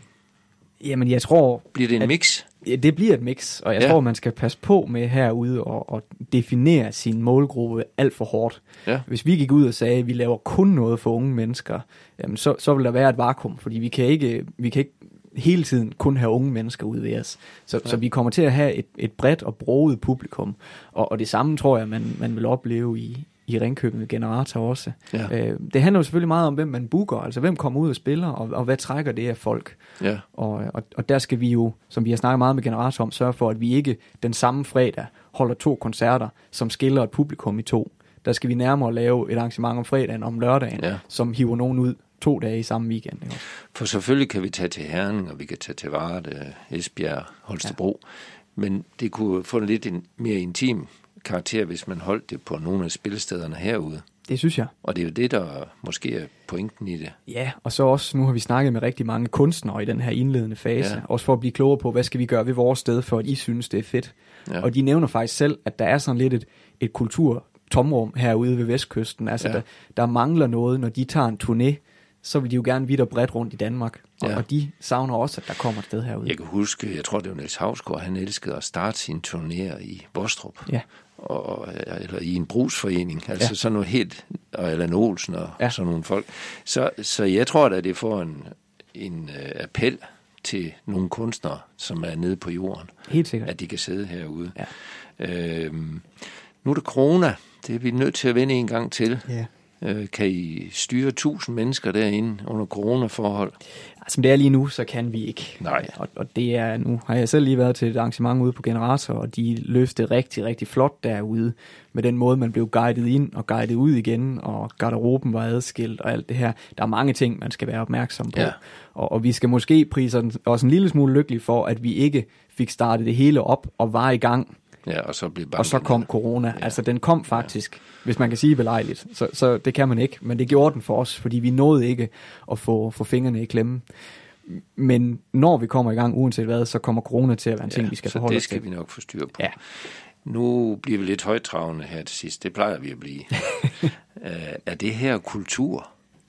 Jamen jeg tror... Bliver det en at- mix? Ja, det bliver et mix, og jeg Ja. ja. tror, man skal passe på med herude og, og definere sin målgruppe alt for hårdt. Ja. Hvis vi gik ud og sagde, at vi laver kun noget for unge mennesker, jamen så, så vil der være et vakuum, fordi vi kan ikke, vi kan ikke hele tiden kun have unge mennesker ude ved os. Så, så vi kommer til at have et, et bredt og broget publikum, og, og det samme tror jeg, man, man vil opleve i, i Ringkøbing med Generator også. Ja. Øh, det handler jo selvfølgelig meget om, hvem man booker, altså hvem kommer ud og spiller, og, og hvad trækker det af folk. Ja. Og, og, og der skal vi jo, som vi har snakket meget med Generator om, sørge for, at vi ikke den samme fredag holder to koncerter, som skiller et publikum i to. Der skal vi nærmere lave et arrangement om fredagen og om lørdagen, Ja. som hiver nogen ud to dage i samme weekend. Ikke? For selvfølgelig kan vi tage til Herning, og vi kan tage til Varde, Esbjerg, Holstebro, ja. Men det kunne få en lidt en mere intim karakter, hvis man holdt det på nogle af spillestederne herude. Det synes jeg. Og det er jo det, der måske er pointen i det. Ja, og så også, nu har vi snakket med rigtig mange kunstnere i den her indledende fase, Ja. også for at blive klogere på, hvad skal vi gøre ved vores sted, for at I synes, det er fedt. Ja. Og de nævner faktisk selv, at der er sådan lidt et, et kulturtomrum herude ved Vestkysten. Altså, Ja. der, der mangler noget, når de tager en turné så vil de jo gerne vidt og bredt rundt i Danmark. Og, Ja. og de savner også, at der kommer et sted herude. Jeg kan huske, jeg tror det var Niels Hausgaard, han elskede at starte sin turnéer i Vostrup. Ja. Og, eller i en brugsforening, altså Ja. sådan noget helt, og Allan Olsen og Ja. sådan nogle folk. Så, så jeg tror at det får en, en uh, appel til nogle kunstnere, som er nede på jorden, Helt sikkert. at de kan sidde herude. Ja. Øhm, nu er det corona, det er vi nødt til at vende en gang til. Ja. Øh, kan I styre tusind mennesker derinde under coronaforhold? Som det er lige nu, så kan vi ikke. Nej. Og, og det er, nu har jeg selv lige været til et arrangement ude på Generator, og de løfte rigtig, rigtig flot derude, med den måde, man blev guidet ind og guidet ud igen, og garderoben var adskilt og alt det her. Der er mange ting, man skal være opmærksom på. Ja. Og, og vi skal måske prise os en lille smule lykkelige for, at vi ikke fik startet det hele op og var i gang. Ja, og så blev Og så kom corona. Ja. Altså, den kom faktisk, ja. hvis man kan sige belejligt. Så, så det kan man ikke, men det gjorde den for os, fordi vi nåede ikke at få, få fingrene i klemme. Men når vi kommer i gang, uanset hvad, så kommer corona til at være en ting, Ja, vi skal så forholde det os til. skal vi nok få styr på. Ja. Nu bliver vi lidt højtravende her til sidst. Det plejer vi at blive. uh, er det her kultur?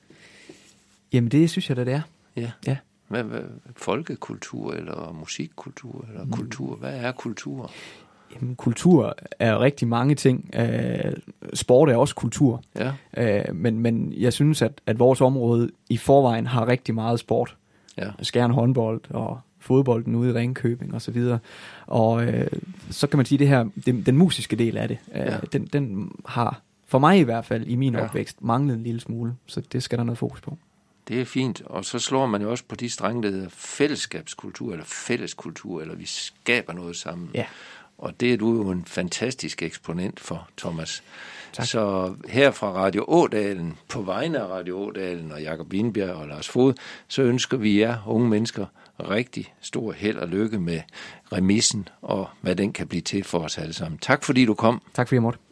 Jamen, det synes jeg da, det er. Ja. Ja. Hvad, hvad, folkekultur eller musikkultur eller mm. kultur? Hvad er kultur? Jamen, kultur er rigtig mange ting. Uh, sport er også kultur. Ja. Uh, men, men jeg synes, at, at vores område i forvejen har rigtig meget sport. Ja. Skjern håndbold og fodbolden ude i Ringkøbing og så videre. Og øh, så kan man sige, det her, den, den musiske del af det, øh, Ja. den, den har for mig i hvert fald i min Ja. opvækst manglet en lille smule, så det skal der noget fokus på. Det er fint. Og så slår man jo også på de strenge, der hedder fællesskabskultur eller fælleskultur, eller vi skaber noget sammen. Ja. Og det er du jo en fantastisk eksponent for, Thomas. Tak. Så her fra Radio Ådalen, på vegne af Radio Ådalen og Jakob Lindbjerg og Lars Fod, så ønsker vi jer unge mennesker rigtig stor held og lykke med remissen og hvad den kan blive til for os alle sammen. Tak fordi du kom. Tak fordi jeg måtte.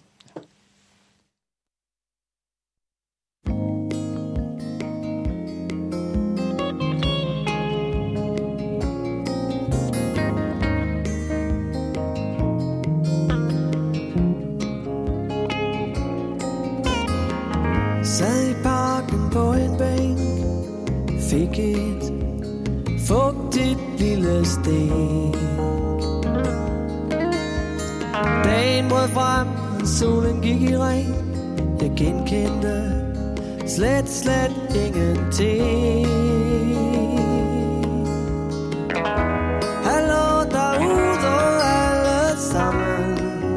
Sad i parken på en bænk, fik et fugtigt lille stik. Dagen brød frem, solen gik i ring. Jeg genkendte slet, slet ingenting. Hallo derude alle sammen.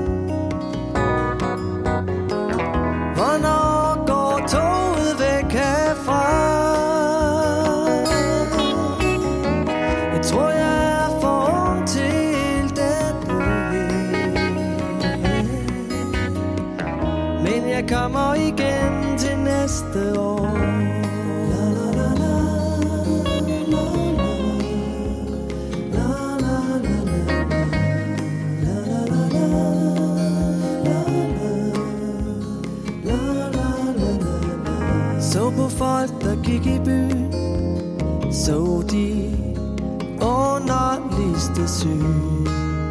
Hvornår går toget væk herfra? Jeg tror jeg er for ung til dette, men jeg kommer igen til næste år. La, la, la, la, la, la, la, la, la. Så på folk, der gik i byen, så de underligste syn.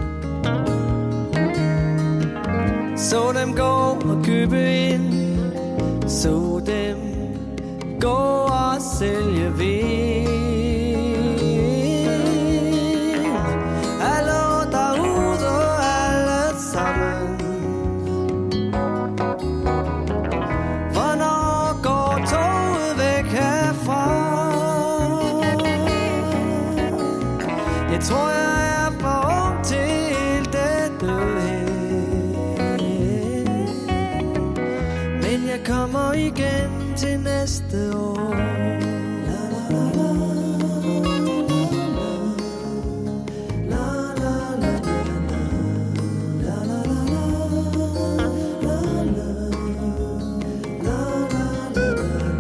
Så dem gå og købe ind, så dem gå og sælge vin. Hallo derude alle sammen. Hvornår går toget væk herfra? Jeg tror jeg er for ung til dette her, men jeg kommer igen til næste år. La, la, la, la, la, la, la, la, la, la, la, la, la,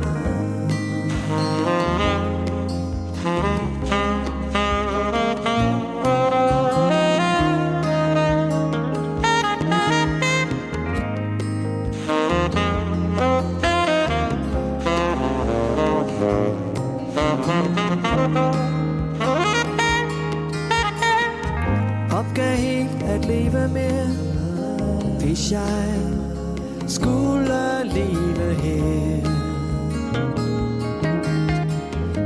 opgav helt at leve mere, hvis jeg skulle leve her.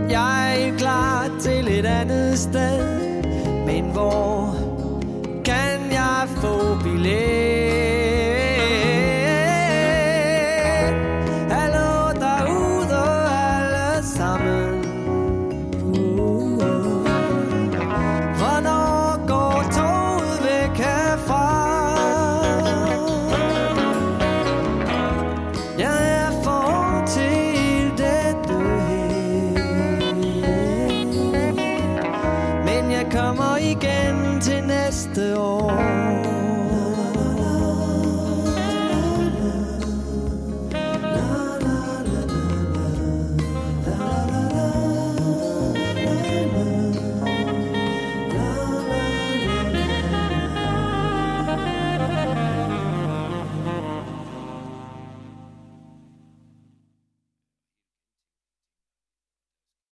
Jeg er klar til et andet sted, men hvor kan jeg få billet? Hallo derude alle sammen. Uh, uh. Hvornår går toget væk herfra? Jeg er for ung til dette her, men jeg kommer igen til næste år.